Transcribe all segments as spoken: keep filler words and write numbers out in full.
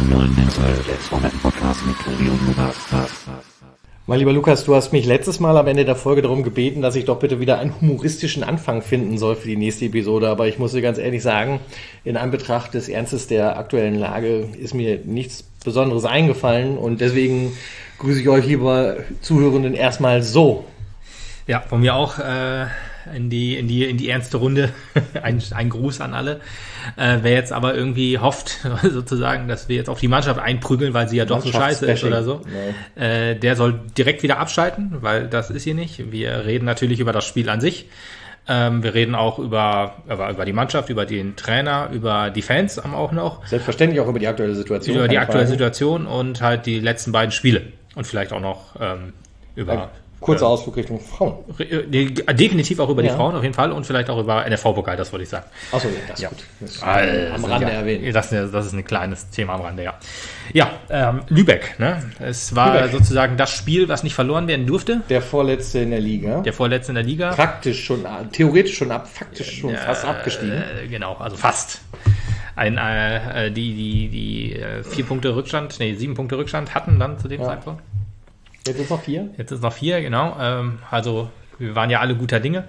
zum neuen Mental Format Podcast mit Tobi und Lukas. Mein lieber Lukas, du hast mich letztes Mal am Ende der Folge darum gebeten, dass ich doch bitte wieder einen humoristischen Anfang finden soll für die nächste Episode. Aber ich muss dir ganz ehrlich sagen, in Anbetracht des Ernstes der aktuellen Lage ist mir nichts Besonderes eingefallen. Und deswegen grüße ich euch, liebe Zuhörenden, erstmal so. Ja, von mir auch äh, in die in die in die ernste Runde ein, ein Gruß an alle. Äh, wer jetzt aber irgendwie hofft, sozusagen, dass wir jetzt auf die Mannschaft einprügeln, weil sie ja doch so scheiße ist oder so, nee. äh, der soll direkt wieder abschalten, weil das ist hier nicht. Wir reden natürlich über das Spiel an sich. Ähm, wir reden auch über, über über die Mannschaft, über den Trainer, über die Fans haben auch noch. Selbstverständlich auch über die aktuelle Situation. Über die aktuelle Fragen. Situation und halt die letzten beiden Spiele. Und vielleicht auch noch ähm, über... Ja. Kurzer Ausflug Richtung Frauen. Definitiv auch über ja. die Frauen auf jeden Fall und vielleicht auch über N F V-Pokal, das wollte ich sagen. Achso, das ja. ist gut. Das also, am Rande ja, erwähnt. Das, das ist ein kleines Thema am Rande, ja. Ja, ähm, Lübeck, ne? Es war Lübeck. Sozusagen das Spiel, was nicht verloren werden durfte. Der Vorletzte in der Liga. Der Vorletzte in der Liga. Praktisch schon, theoretisch schon ab, faktisch schon äh, fast abgestiegen. Äh, genau, also fast. Ein, äh, die, die, die äh, vier Punkte Rückstand, nee, sieben Punkte Rückstand hatten dann zu dem ja. Zeitpunkt. Jetzt ist noch vier? Jetzt ist noch vier, genau. Ähm, also wir waren ja alle guter Dinge.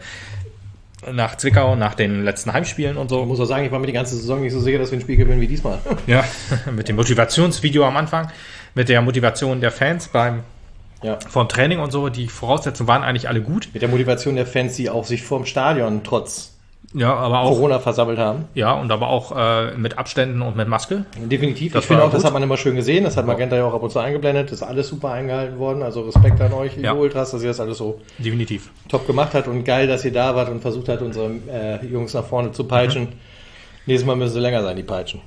Nach Zwickau, nach den letzten Heimspielen und so. Ich muss auch sagen, ich war mir die ganze Saison nicht so sicher, dass wir ein Spiel gewinnen wie diesmal. Ja, mit dem Motivationsvideo am Anfang, mit der Motivation der Fans beim ja. vom Training und so. Die Voraussetzungen waren eigentlich alle gut. Mit der Motivation der Fans, die auch sich vorm Stadion trotz ja, aber auch, Corona versammelt haben. Ja, und aber auch äh, mit Abständen und mit Maske. Definitiv. Das ich finde auch, gut. Das hat man immer schön gesehen. Das hat Magenta ja auch ab und zu eingeblendet. Das ist alles super eingehalten worden. Also Respekt an euch, liebe ja. Ultras, dass ihr das alles so definitiv top gemacht habt. Und geil, dass ihr da wart und versucht habt, unsere äh, Jungs nach vorne zu peitschen. Mhm. Nächstes Mal müssen sie länger sein, die Peitschen.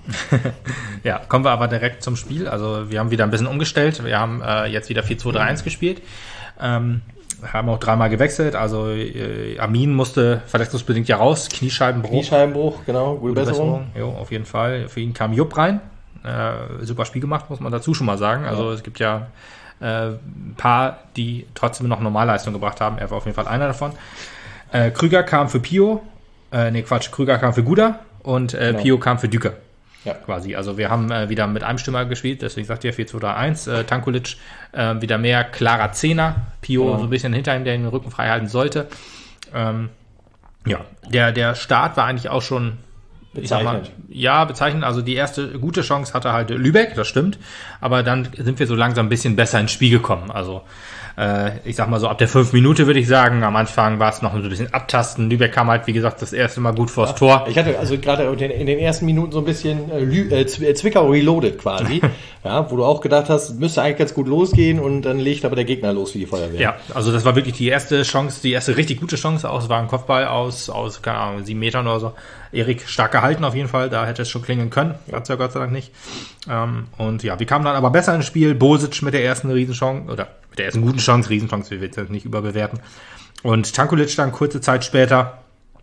Ja, kommen wir aber direkt zum Spiel. Also wir haben wieder ein bisschen umgestellt. Wir haben äh, jetzt wieder vier zwei drei eins mhm. gespielt. Ähm, haben auch dreimal gewechselt, also äh, Amin musste verletzungsbedingt ja raus, Kniescheibenbruch. Kniescheibenbruch, genau, gute, gute Besserung. Besserung. Jo, auf jeden Fall. Für ihn kam Jupp rein, äh, super Spiel gemacht, muss man dazu schon mal sagen. Also ja. Es gibt ja äh, ein paar, die trotzdem noch Normalleistung gebracht haben, er war auf jeden Fall einer davon. Äh, Krüger kam für Pio, äh, nee Quatsch, Krüger kam für Guda und äh, genau. Pio kam für Düker. Ja. Quasi. Also wir haben äh, wieder mit einem Stimmer gespielt, deswegen sagt ihr vier zwei drei eins. Äh, Tankulic äh, wieder mehr klarer Zehner. Pio ja. so ein bisschen hinter ihm, der den Rücken frei halten sollte. Ähm, ja, der, der Start war eigentlich auch schon bezeichnend. Ich sag mal, ja, bezeichnend. Also die erste gute Chance hatte halt Lübeck, das stimmt. Aber dann sind wir so langsam ein bisschen besser ins Spiel gekommen. Also äh, ich sag mal so ab der fünf Minute würde ich sagen. Am Anfang war es noch so ein bisschen abtasten. Lübeck kam halt, wie gesagt, das erste Mal gut vors ja, Tor. Ich hatte also gerade in den ersten Minuten so ein bisschen äh, Lü- äh, Zwickau reloaded quasi. Ja, wo du auch gedacht hast, müsste eigentlich ganz gut losgehen und dann legt aber der Gegner los wie die Feuerwehr. Ja, also das war wirklich die erste Chance, die erste richtig gute Chance aus. Es war ein Kopfball aus, aus keine Ahnung, sieben Metern oder so. Erik stark gehalten auf jeden Fall, da hätte es schon klingeln können. Hat's ja Gott sei Dank nicht. Ähm, und ja, wir kamen dann aber besser ins Spiel. Bosic mit der ersten Riesenchance, oder mit der ersten guten Chance, Riesenchance, wir will jetzt nicht überbewerten. Und Tankulic dann kurze Zeit später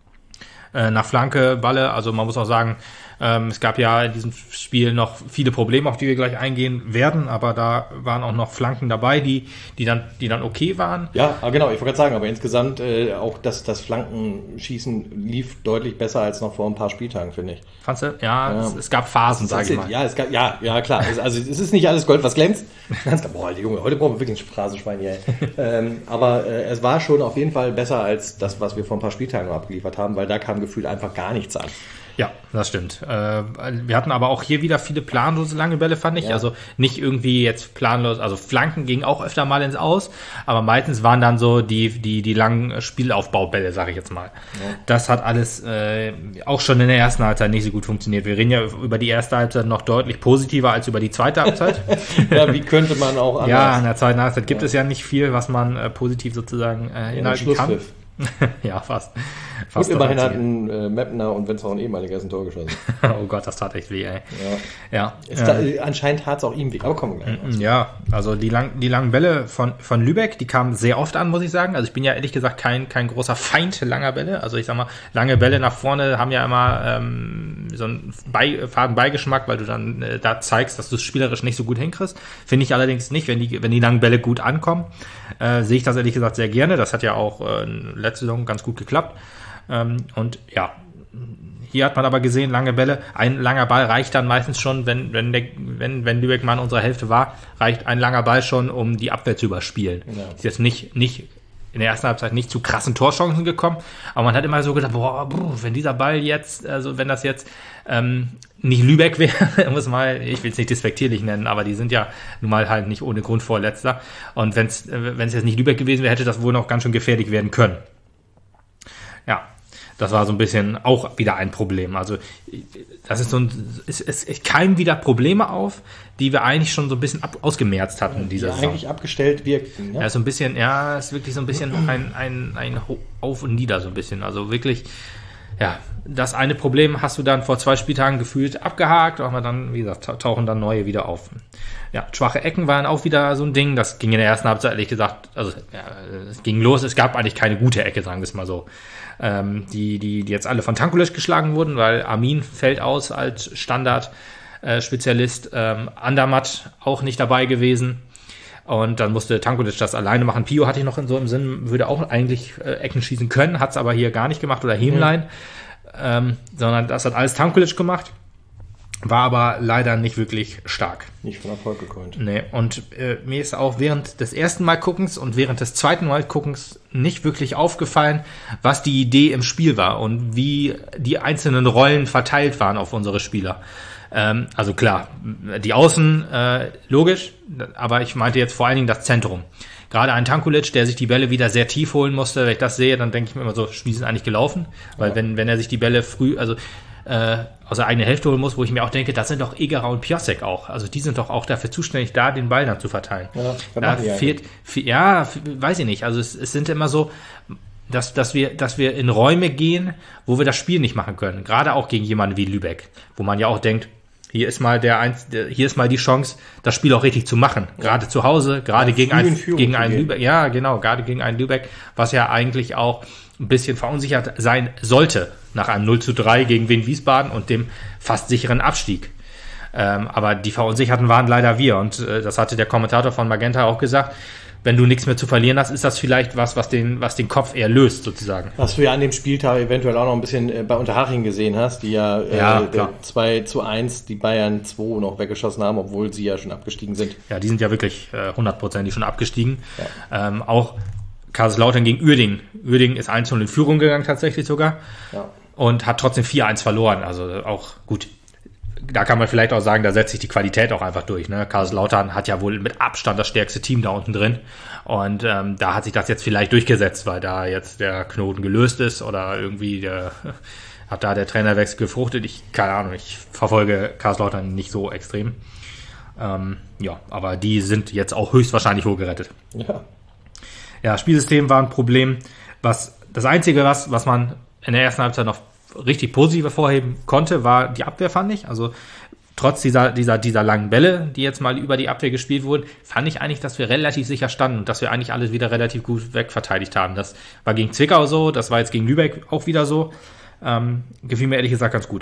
äh, nach Flanke, Balle. Also man muss auch sagen, ähm, es gab ja in diesem Spiel noch viele Probleme, auf die wir gleich eingehen werden, aber da waren auch noch Flanken dabei, die die dann die dann okay waren. Ja, genau, ich wollte gerade sagen, aber insgesamt äh, auch das, das Flankenschießen lief deutlich besser als noch vor ein paar Spieltagen, finde ich. Fandst du? Ja, ja. Es, es gab Phasen, sage ich mal. Ja, es gab, ja, ja, klar. Es, also es ist nicht alles Gold, was glänzt. Boah, die Junge, heute brauchen wir wirklich ein Phrasenschwein hier. ähm, aber äh, es war schon auf jeden Fall besser als das, was wir vor ein paar Spieltagen abgeliefert haben, weil da kam gefühlt einfach gar nichts an. Ja, das stimmt. Äh, wir hatten aber auch hier wieder viele planlose lange Bälle, fand ich. Ja. Also nicht irgendwie jetzt planlos, also Flanken gingen auch öfter mal ins Aus, aber meistens waren dann so die die die langen Spielaufbaubälle, sage ich jetzt mal. Ja. Das hat alles äh, auch schon in der ersten Halbzeit nicht so gut funktioniert. Wir reden ja über die erste Halbzeit noch deutlich positiver als über die zweite Halbzeit. Ja, wie könnte man auch anders? Ja, in der zweiten Halbzeit gibt ja. es ja nicht viel, was man äh, positiv sozusagen äh, inhalten kann. Ja, fast. fast und immerhin hatten äh, Mepner und wenn es auch ein ehemaliger ist, ein Tor geschossen. Oh Gott, das tat echt weh, ey. Ja. ja. Da, äh, anscheinend tat es auch ihm weh, aber kommen wir gleich raus. Ja, also die, lang, die langen Bälle von, von Lübeck, die kamen sehr oft an, muss ich sagen. Also ich bin ja ehrlich gesagt kein, kein großer Feind langer Bälle. Also ich sag mal, lange Bälle nach vorne haben ja immer ähm, so einen Bei, faden Beigeschmack, weil du dann äh, da zeigst, dass du es spielerisch nicht so gut hinkriegst. Finde ich allerdings nicht, wenn die, wenn die langen Bälle gut ankommen. Äh, sehe ich das ehrlich gesagt sehr gerne. Das hat ja auch äh, letzte Saison ganz gut geklappt. Ähm, und ja, hier hat man aber gesehen, lange Bälle, ein langer Ball reicht dann meistens schon, wenn, wenn, der, wenn, wenn Lübeck mal in unserer Hälfte war, reicht ein langer Ball schon, um die Abwehr zu überspielen. Ja. Ist jetzt nicht, nicht, in der ersten Halbzeit nicht zu krassen Torchancen gekommen, aber man hat immer so gedacht, boah, boah wenn dieser Ball jetzt, also wenn das jetzt ähm, nicht Lübeck wäre, muss mal, ich will es nicht despektierlich nennen, aber die sind ja nun mal halt nicht ohne Grund Vorletzter. Und wenn es wenn es jetzt nicht Lübeck gewesen wäre, hätte das wohl noch ganz schön gefährlich werden können. Ja, das war so ein bisschen auch wieder ein Problem. Also das ist so ein, es, es, es keimen wieder Probleme auf, die wir eigentlich schon so ein bisschen ab, ausgemerzt hatten in dieser die Saison. eigentlich abgestellt wirkten. Ja? Ja, so ein bisschen, ja, ist wirklich so ein bisschen ein, ein, ein Auf und Nieder so ein bisschen. Also wirklich, ja, das eine Problem hast du dann vor zwei Spieltagen gefühlt abgehakt, aber dann, wie gesagt, tauchen dann neue wieder auf. Ja, schwache Ecken waren auch wieder so ein Ding. Das ging in der ersten Halbzeit, ehrlich gesagt, also ja, es ging los. Es gab eigentlich keine gute Ecke, sagen wir es mal so. Ähm, die, die, die jetzt alle von Tankulic geschlagen wurden, weil Armin fällt aus als Standard-Spezialist. Äh, ähm, Andermatt auch nicht dabei gewesen. Und dann musste Tankulic das alleine machen. Pio hatte ich noch in so im Sinn, würde auch eigentlich äh, Ecken schießen können, hat es aber hier gar nicht gemacht, oder Hämlein. Mhm. Ähm, sondern das hat alles Tankulic gemacht. War aber leider nicht wirklich stark. Nicht von Erfolg gekrönt. Nee, und äh, mir ist auch während des ersten Mal Guckens und während des zweiten Mal Guckens nicht wirklich aufgefallen, was die Idee im Spiel war und wie die einzelnen Rollen verteilt waren auf unsere Spieler. Ähm, also klar, die Außen, äh, logisch, aber ich meinte jetzt vor allen Dingen das Zentrum. Gerade ein Tankulic, der sich die Bälle wieder sehr tief holen musste. Wenn ich das sehe, dann denke ich mir immer so, Spiele sind eigentlich gelaufen. Weil ja. wenn, wenn er sich die Bälle früh, also äh, aus der eigenen Hälfte holen muss, wo ich mir auch denke, das sind doch Egerer und Piasek auch. Also die sind doch auch dafür zuständig, da den Ball dann zu verteilen. Ja, da fehlt, viel, ja, weiß ich nicht. Also es, es sind immer so, dass, dass wir, dass wir in Räume gehen, wo wir das Spiel nicht machen können. Gerade auch gegen jemanden wie Lübeck, wo man ja auch denkt, hier ist mal der eins, der, hier ist mal die Chance, das Spiel auch richtig zu machen. Gerade zu Hause, gerade ja, gegen ein, gegen einen Lübeck. Ja, genau, gerade gegen einen Lübeck, was ja eigentlich auch ein bisschen verunsichert sein sollte nach einem null zu drei gegen Wien Wiesbaden und dem fast sicheren Abstieg. Ähm, aber die Verunsicherten waren leider wir und äh, das hatte der Kommentator von Magenta auch gesagt. Wenn du nichts mehr zu verlieren hast, ist das vielleicht was, was den, was den Kopf eher löst, sozusagen. Was du ja an dem Spieltag eventuell auch noch ein bisschen äh, bei Unterhaching gesehen hast, die ja, ja äh, zwei zu eins die Bayern zwei noch weggeschossen haben, obwohl sie ja schon abgestiegen sind. Ja, die sind ja wirklich hundertprozentig äh, schon abgestiegen. Ja. Ähm, auch Kaiserslautern gegen Uerdingen. Uerdingen ist eins null in Führung gegangen tatsächlich sogar. Ja. Und hat trotzdem vier eins verloren. Also auch gut. Da kann man vielleicht auch sagen, da setzt sich die Qualität auch einfach durch. Ne? Kaiserslautern hat ja wohl mit Abstand das stärkste Team da unten drin. Und ähm, da hat sich das jetzt vielleicht durchgesetzt, weil da jetzt der Knoten gelöst ist oder irgendwie der, hat da der Trainerwechsel gefruchtet. Ich, keine Ahnung, ich verfolge Kaiserslautern nicht so extrem. Ähm, ja, aber die sind jetzt auch höchstwahrscheinlich wohl gerettet. Ja. Ja, Spielsystem war ein Problem. Was, das Einzige, was, was man in der ersten Halbzeit noch richtig positiv hervorheben konnte, war die Abwehr, fand ich. Also trotz dieser, dieser, dieser langen Bälle, die jetzt mal über die Abwehr gespielt wurden, fand ich eigentlich, dass wir relativ sicher standen und dass wir eigentlich alles wieder relativ gut wegverteidigt haben. Das war gegen Zwickau so, das war jetzt gegen Lübeck auch wieder so. Ähm, gefiel mir ehrlich gesagt ganz gut.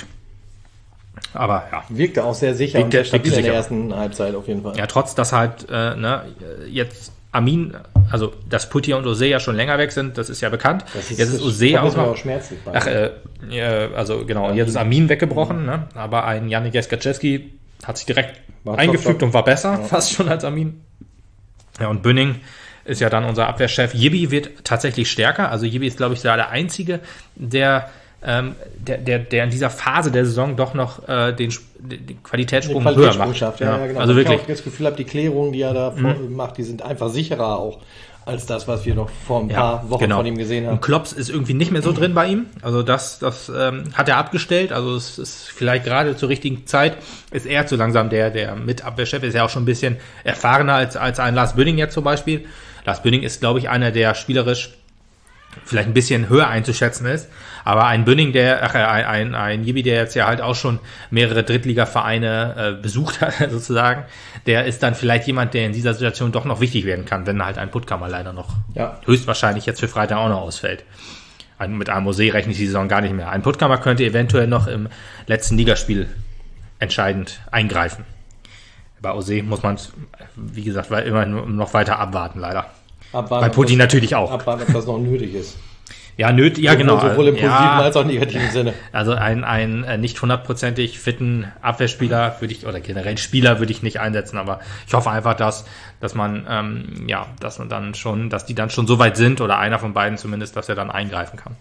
Aber ja. Wirkte auch sehr sicher wirkte, und sehr stabil in der ersten Halbzeit auf jeden Fall. Ja, trotz, dass halt äh, ne, jetzt Armin, also dass Putti und Ose ja schon länger weg sind, das ist ja bekannt. Das ist, jetzt ist Ose auch noch. Auch schmerzlich bei. Ach, äh, äh, also genau, jetzt ist Armin weggebrochen, mhm. ne? Aber ein Janik Jeskaczewski hat sich direkt war eingefügt und war besser, ja. fast schon als Armin. Ja, und Bünning ist ja dann unser Abwehrchef. Jibi wird tatsächlich stärker. Also Jibi ist, glaube ich, der Einzige, der Ähm, der, der, der in dieser Phase der Saison doch noch äh, den, den Qualitätssprung, den Qualitätssprung höher macht. Schafft. Ja, ja, genau. Also wirklich. Ich das Gefühl habe, die Klärungen, die er da mhm. macht, die sind einfach sicherer auch als das, was wir noch vor ein paar ja, Wochen genau. von ihm gesehen haben. Und Klops ist irgendwie nicht mehr so drin bei ihm. Also das, das ähm, hat er abgestellt. Also es ist vielleicht gerade zur richtigen Zeit ist er zu langsam der, der Mitabwehrchef ist ja auch schon ein bisschen erfahrener als, als ein Lars Bünning jetzt zum Beispiel. Lars Bünning ist, glaube ich, einer, der spielerisch vielleicht ein bisschen höher einzuschätzen ist, aber ein Bünning, der, ach, ein, ein, ein Jibi, der jetzt ja halt auch schon mehrere Drittliga-Vereine äh, besucht hat, sozusagen, der ist dann vielleicht jemand, der in dieser Situation doch noch wichtig werden kann, wenn halt ein Puttkammer leider noch ja. höchstwahrscheinlich jetzt für Freitag auch noch ausfällt. Ein, mit einem Mosé rechne ich die Saison gar nicht mehr. Ein Puttkammer könnte eventuell noch im letzten Ligaspiel entscheidend eingreifen. Bei Ose muss man, wie gesagt, immer noch weiter abwarten, leider. Abwarten, bei Putti natürlich auch. Abwarten, ob das noch nötig ist. Ja, nöt, ja, genau. Sowohl im positiven ja, als auch im negativen Sinne. Also ein, ein äh, nicht hundertprozentig fitten Abwehrspieler würde ich, oder generell Spieler würde ich nicht einsetzen, aber ich hoffe einfach, dass, dass man, ähm, ja, dass man dann schon, dass die dann schon so weit sind, oder einer von beiden zumindest, dass er dann eingreifen kann.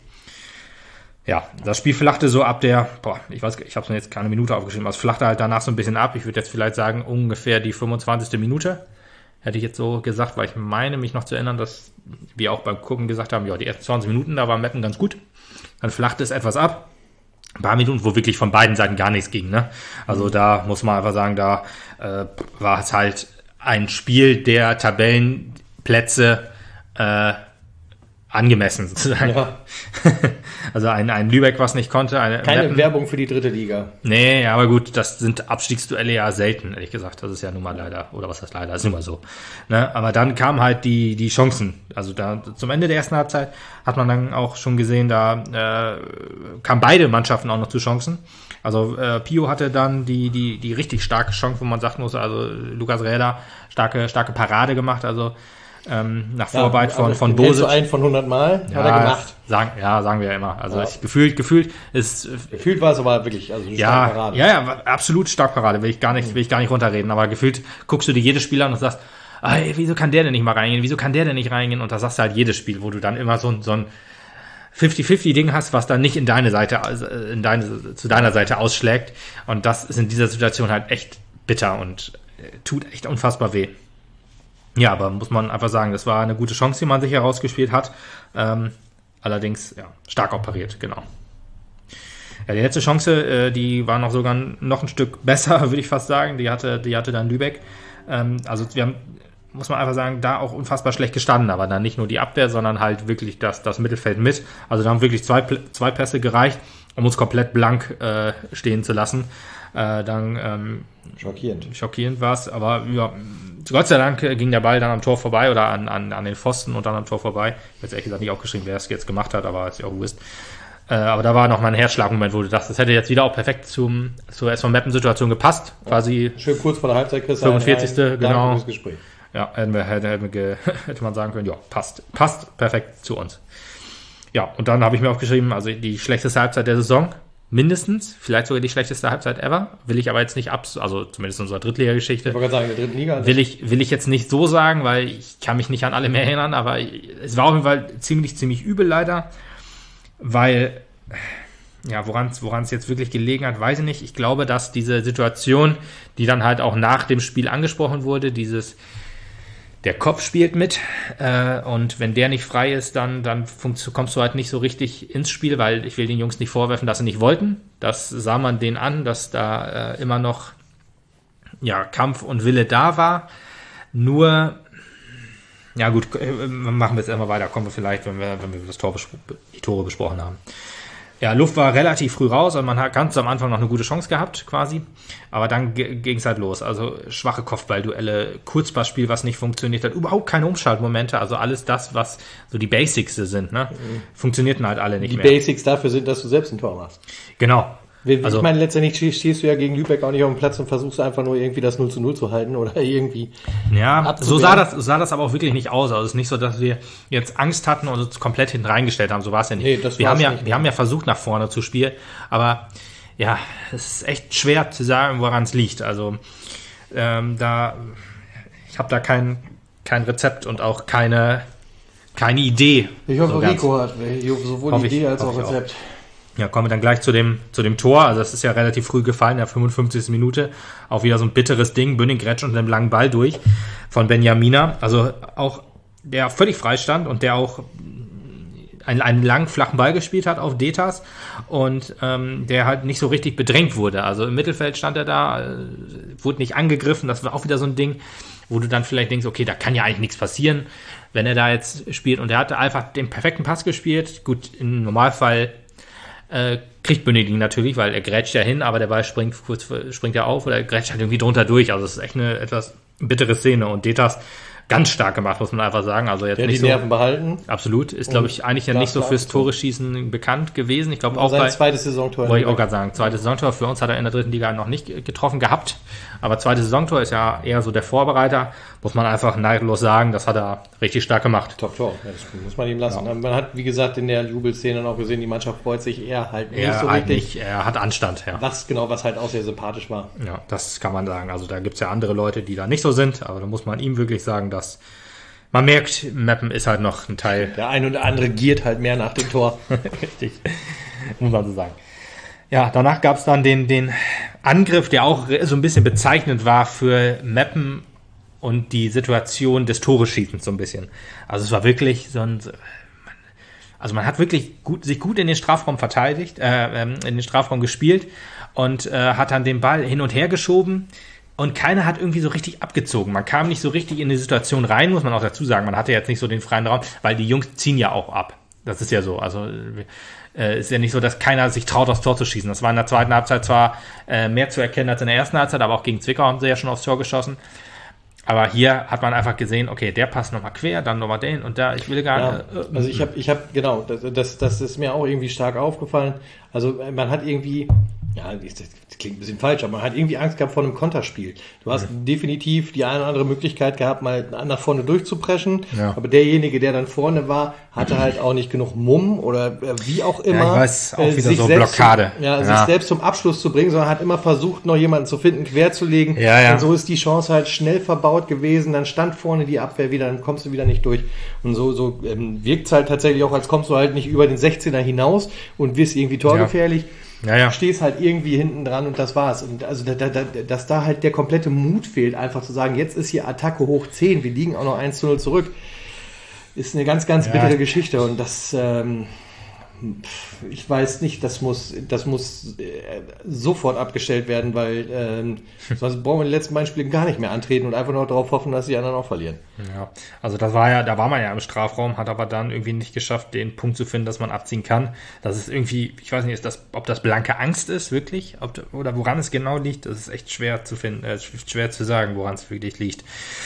Ja, das Spiel flachte so ab der, boah, ich weiß, ich habe es mir jetzt keine Minute aufgeschrieben, aber es flachte halt danach so ein bisschen ab. Ich würde jetzt vielleicht sagen, ungefähr die fünfundzwanzigste Minute. Hätte ich jetzt so gesagt, weil ich meine, mich noch zu erinnern, dass wir auch beim Gucken gesagt haben, ja, die ersten zwanzig Minuten, da war Meppen ganz gut. Dann flachte es etwas ab. Ein paar Minuten, wo wirklich von beiden Seiten gar nichts ging, ne? Also da muss man einfach sagen, da äh, war es halt ein Spiel der Tabellenplätze äh, angemessen, sozusagen. Ja. Also ein, ein Lübeck, was nicht konnte. Eine Keine Meppen. Werbung für die dritte Liga. Nee, aber gut, das sind Abstiegsduelle ja selten, ehrlich gesagt. Das ist ja nun mal leider, oder was heißt leider, das ist nun mal so. Ne? Aber dann kamen halt die, die Chancen. Also da zum Ende der ersten Halbzeit hat man dann auch schon gesehen, da äh, kamen beide Mannschaften auch noch zu Chancen. Also äh, Pio hatte dann die, die, die richtig starke Chance, wo man sagen muss, also Lukas Räder, starke, starke Parade gemacht, also Ähm, nach Vorarbeit ja, von, also von Bosic. einen von hundert Mal ja, hat er gemacht. Sagen, ja, sagen wir ja immer. Also ja. ich, gefühlt, gefühlt ist. Gefühlt war es aber wirklich, also eine ja, starke Parade. Ja, ja, absolut stark Parade, will ich gar nicht, will ich gar nicht runterreden. Aber gefühlt guckst du dir jedes Spiel an und sagst, ey, wieso kann der denn nicht mal reingehen? Wieso kann der denn nicht reingehen? Und da sagst du halt jedes Spiel, wo du dann immer so, so ein fünfzig fünfzig Ding hast, was dann nicht in deine Seite, in deine, zu deiner Seite ausschlägt. Und das ist in dieser Situation halt echt bitter und tut echt unfassbar weh. Ja, aber muss man einfach sagen, das war eine gute Chance, die man sich herausgespielt hat. Ähm, allerdings, ja, stark operiert, genau. Ja, die letzte Chance, äh, die war noch sogar noch ein Stück besser, würde ich fast sagen. Die hatte, die hatte dann Lübeck. Ähm, also wir haben, muss man einfach sagen, da auch unfassbar schlecht gestanden. Aber dann nicht nur die Abwehr, sondern halt wirklich das, das Mittelfeld mit. Also da haben wirklich zwei, zwei Pässe gereicht, um uns komplett blank äh, stehen zu lassen. Äh, dann ähm, schockierend. Schockierend war es, aber ja, Gott sei Dank ging der Ball dann am Tor vorbei oder an, an, an den Pfosten und dann am Tor vorbei. Ich habe jetzt ehrlich gesagt nicht aufgeschrieben, wer es jetzt gemacht hat, aber ist ja auch wurscht. Äh, aber da war noch mal ein Herzschlagmoment, wo du dachtest, das hätte jetzt wieder auch perfekt zum, zur S V Meppen-Situation gepasst. Ja, quasi schön kurz vor der Halbzeit, Chris. fünfundvierzigste genau. Gespräch. Ja, hätte, hätte, hätte, hätte man sagen können, ja, passt. Passt perfekt zu uns. Ja, und dann habe ich mir aufgeschrieben, also die schlechteste Halbzeit der Saison. Mindestens, vielleicht sogar die schlechteste Halbzeit ever, will ich aber jetzt nicht ab, also zumindest in unserer Drittliga-Geschichte. Ich wollte gerade sagen, in der dritten Liga. Will ich, will ich jetzt nicht so sagen, weil ich kann mich nicht an alle mehr erinnern, aber es war auf jeden Fall ziemlich, ziemlich übel leider, weil, ja, woran es woran es jetzt wirklich gelegen hat, weiß ich nicht. Ich glaube, dass diese Situation, die dann halt auch nach dem Spiel angesprochen wurde, dieses der Kopf spielt mit äh, und wenn der nicht frei ist, dann, dann funkt, kommst du halt nicht so richtig ins Spiel, weil ich will den Jungs nicht vorwerfen, dass sie nicht wollten. Das sah man denen an, dass da äh, immer noch ja, Kampf und Wille da war. Nur, ja gut, machen wir jetzt immer weiter, kommen wir vielleicht, wenn wir, wenn wir das Tor bespro- die Tore besprochen haben. Ja, Luft war relativ früh raus und man hat ganz am Anfang noch eine gute Chance gehabt, quasi. Aber dann g- ging es halt los. Also schwache Kopfballduelle, Kurzpassspiel, was nicht funktioniert hat, überhaupt keine Umschaltmomente. Also alles das, was so die Basics sind, ne, mhm. funktionierten halt alle nicht die mehr. Die Basics dafür sind, dass du selbst ein Tor machst. Genau. Ich also, meine, letztendlich stehst du ja gegen Lübeck auch nicht auf dem Platz und versuchst einfach nur irgendwie das null zu null zu halten oder irgendwie. Ja, so sah das, sah das aber auch wirklich nicht aus. Also es ist nicht so, dass wir jetzt Angst hatten und uns komplett hinten reingestellt haben. So war es ja nicht. Nee, das wir haben ja, nicht wir haben ja versucht, nach vorne zu spielen. Aber ja, es ist echt schwer zu sagen, woran es liegt. Also ähm, da, ich habe da kein, kein Rezept und auch keine, keine Idee. Ich hoffe, so Rico hat sowohl hoffe Idee ich, als auch Rezept. Auch. Ja, kommen wir dann gleich zu dem, zu dem Tor. Also das ist ja relativ früh gefallen, in der fünfundfünfzigsten Minute. Auch wieder so ein bitteres Ding. Bünning grätscht unter einem langen Ball durch von Benjamina. Also auch der völlig frei stand und der auch einen, einen langen, flachen Ball gespielt hat auf Detas und ähm, der halt nicht so richtig bedrängt wurde. Also im Mittelfeld stand er da, äh, wurde nicht angegriffen. Das war auch wieder so ein Ding, wo du dann vielleicht denkst, okay, da kann ja eigentlich nichts passieren, wenn er da jetzt spielt. Und er hatte einfach den perfekten Pass gespielt. Gut, im Normalfall Äh, kriegt Benedikt natürlich, weil er grätscht ja hin, aber der Ball springt kurz springt ja auf oder er grätscht halt irgendwie drunter durch. Also es ist echt eine etwas bittere Szene und Detas ganz stark gemacht, muss man einfach sagen. Also jetzt Der hat nicht die so, Nerven behalten. Absolut. Ist, glaube ich, eigentlich ja Glas nicht so klar. fürs Tore schießen bekannt gewesen. Ich glaube auch Sein bei, zweites Saisontor. wollte ich auch gerade sagen, zweites Saisontor. Für uns hat er in der dritten Liga noch nicht getroffen gehabt. Aber zweites Saisontor ist ja eher so der Vorbereiter. Muss man einfach neidlos sagen, das hat er richtig stark gemacht. Top Tor, ja, das muss man ihm lassen. Ja. Man hat, wie gesagt, in der Jubelszene auch gesehen, die Mannschaft freut sich eher halt nicht er so halt richtig. Nicht, er hat Anstand, ja. Was genau, was halt auch sehr sympathisch war. Ja, das kann man sagen. Also da gibt's ja andere Leute, die da nicht so sind. Aber da muss man ihm wirklich sagen, dass man merkt, Meppen ist halt noch ein Teil. Der eine oder andere giert halt mehr nach dem Tor. Richtig, muss man so sagen. Ja, danach gab's dann den, den Angriff, der auch so ein bisschen bezeichnend war für Meppen und die Situation des Toreschießens so ein bisschen. Also es war wirklich so ein, also man hat wirklich gut, sich gut in den Strafraum verteidigt, äh, in den Strafraum gespielt und äh, hat dann den Ball hin und her geschoben und keiner hat irgendwie so richtig abgezogen. Man kam nicht so richtig in die Situation rein, muss man auch dazu sagen. Man hatte jetzt nicht so den freien Raum, weil die Jungs ziehen ja auch ab. Das ist ja so. Also äh, ist ja nicht so, dass keiner sich traut, aufs Tor zu schießen. Das war in der zweiten Halbzeit zwar äh, mehr zu erkennen als in der ersten Halbzeit, aber auch gegen Zwickau haben sie ja schon aufs Tor geschossen. Aber hier hat man einfach gesehen, okay, der passt nochmal quer, dann nochmal den und da, ich will gar ja, nicht. Äh, also ich habe, ich habe, genau, das, das, das ist mir auch irgendwie stark aufgefallen. Also man hat irgendwie, ja, das klingt ein bisschen falsch, aber man hat irgendwie Angst gehabt vor einem Konterspiel. Du hast mhm. definitiv die eine oder andere Möglichkeit gehabt, mal nach vorne durchzupreschen, ja. aber derjenige, der dann vorne war, hatte halt auch nicht genug Mumm oder wie auch immer. Ja, ich weiß, auch äh, wieder so Blockade. Zum, ja, ja, sich selbst zum Abschluss zu bringen, sondern hat immer versucht, noch jemanden zu finden, quer zu legen. Ja, ja. Und so ist die Chance halt schnell verbaut gewesen, dann stand vorne die Abwehr wieder, dann kommst du wieder nicht durch. Und so, so ähm, wirkt es halt tatsächlich auch, als kommst du halt nicht über den sechzehner hinaus und wirst irgendwie torgefährlich. Ja. Ja, ja. Stehst halt irgendwie hinten dran und das war's. Und also, da, da, dass da halt der komplette Mut fehlt, einfach zu sagen, jetzt ist hier Attacke hoch zehn, wir liegen auch noch eins zu null zurück, ist eine ganz, ganz ja. bittere Geschichte. Und das, ähm, ich weiß nicht, das muss, das muss äh, sofort abgestellt werden, weil ähm, sonst brauchen wir in den letzten beiden Spielen gar nicht mehr antreten und einfach nur darauf hoffen, dass die anderen auch verlieren. Ja, also das war ja, da war man ja im Strafraum, hat aber dann irgendwie nicht geschafft, den Punkt zu finden, dass man abziehen kann. Das ist irgendwie, ich weiß nicht, ist das, ob das blanke Angst ist, wirklich, ob, oder woran es genau liegt, das ist echt schwer zu finden, äh, schwer zu sagen, woran es wirklich liegt.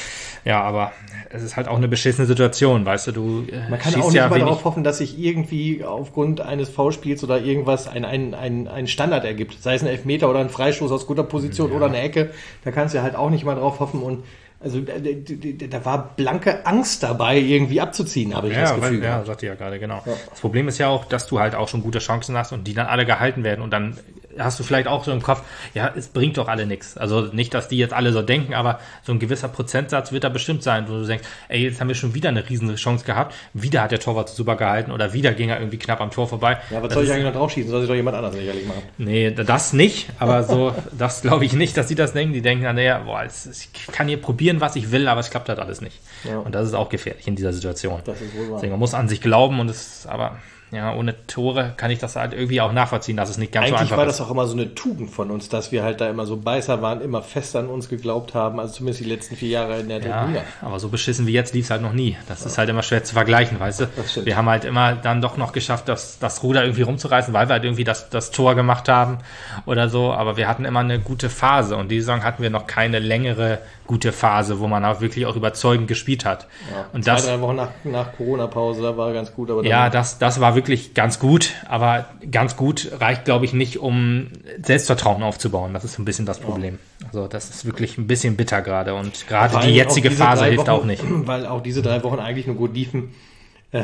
Ja, aber es ist halt auch eine beschissene Situation, weißt du, du äh, Man kann auch nicht ja mal darauf hoffen, dass sich irgendwie aufgrund eines Foulspiels oder irgendwas ein, ein, ein, ein Standard ergibt. Sei es ein Elfmeter oder ein Freistoß aus guter Position ja. oder eine Ecke. Da kannst du ja halt auch nicht mal drauf hoffen. Und also da, da, da war blanke Angst dabei, irgendwie abzuziehen, habe ich ja, das Gefühl. Weil, ja, sagte ich ja gerade, genau. Ja. Das Problem ist ja auch, dass du halt auch schon gute Chancen hast und die dann alle gehalten werden und dann hast du vielleicht auch so im Kopf, ja, es bringt doch alle nichts. Also nicht, dass die jetzt alle so denken, aber so ein gewisser Prozentsatz wird da bestimmt sein, wo du denkst, ey, jetzt haben wir schon wieder eine riesen Chance gehabt, wieder hat der Torwart super gehalten oder wieder ging er irgendwie knapp am Tor vorbei. Ja, was das soll ich ist, eigentlich noch draufschießen? Soll sich doch jemand anderes sicherlich machen? Nee, das nicht, aber so, das glaube ich nicht, dass die das denken. Die denken dann, naja, boah, ich kann hier probieren, was ich will, aber es klappt halt alles nicht. Ja. Und das ist auch gefährlich in dieser Situation. Das ist wohl wahr. Deswegen, man muss an sich glauben und es, aber ja, ohne Tore kann ich das halt irgendwie auch nachvollziehen, dass es nicht ganz Eigentlich so einfach ist. Eigentlich war das auch immer so eine Tugend von uns, dass wir halt da immer so Beißer waren, immer fest an uns geglaubt haben, also zumindest die letzten vier Jahre in der ja, Liga. Aber so beschissen wie jetzt lief es halt noch nie. Das ja. ist halt immer schwer zu vergleichen, weißt du? Wir haben halt immer dann doch noch geschafft, das, das Ruder irgendwie rumzureißen, weil wir halt irgendwie das, das Tor gemacht haben oder so, aber wir hatten immer eine gute Phase und die Saison hatten wir noch keine längere gute Phase, wo man auch wirklich auch überzeugend gespielt hat. Ja, und zwei, das, drei Wochen nach, nach Corona-Pause, da war ganz gut. Aber ja, das, das war wirklich ganz gut, aber ganz gut reicht, glaube ich, nicht, um Selbstvertrauen aufzubauen. Das ist ein bisschen das Problem. Ja. Also das ist wirklich ein bisschen bitter gerade und gerade die jetzige Phase hilft Wochen, auch nicht. Weil auch diese drei Wochen eigentlich nur gut liefen, äh,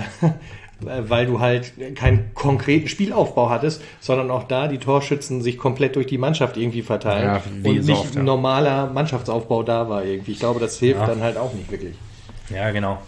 weil du halt keinen konkreten Spielaufbau hattest, sondern auch da die Torschützen sich komplett durch die Mannschaft irgendwie verteilen ja, und so nicht oft, ja. ein normaler Mannschaftsaufbau da war irgendwie. Ich glaube, das hilft ja. dann halt auch nicht wirklich. Ja, genau.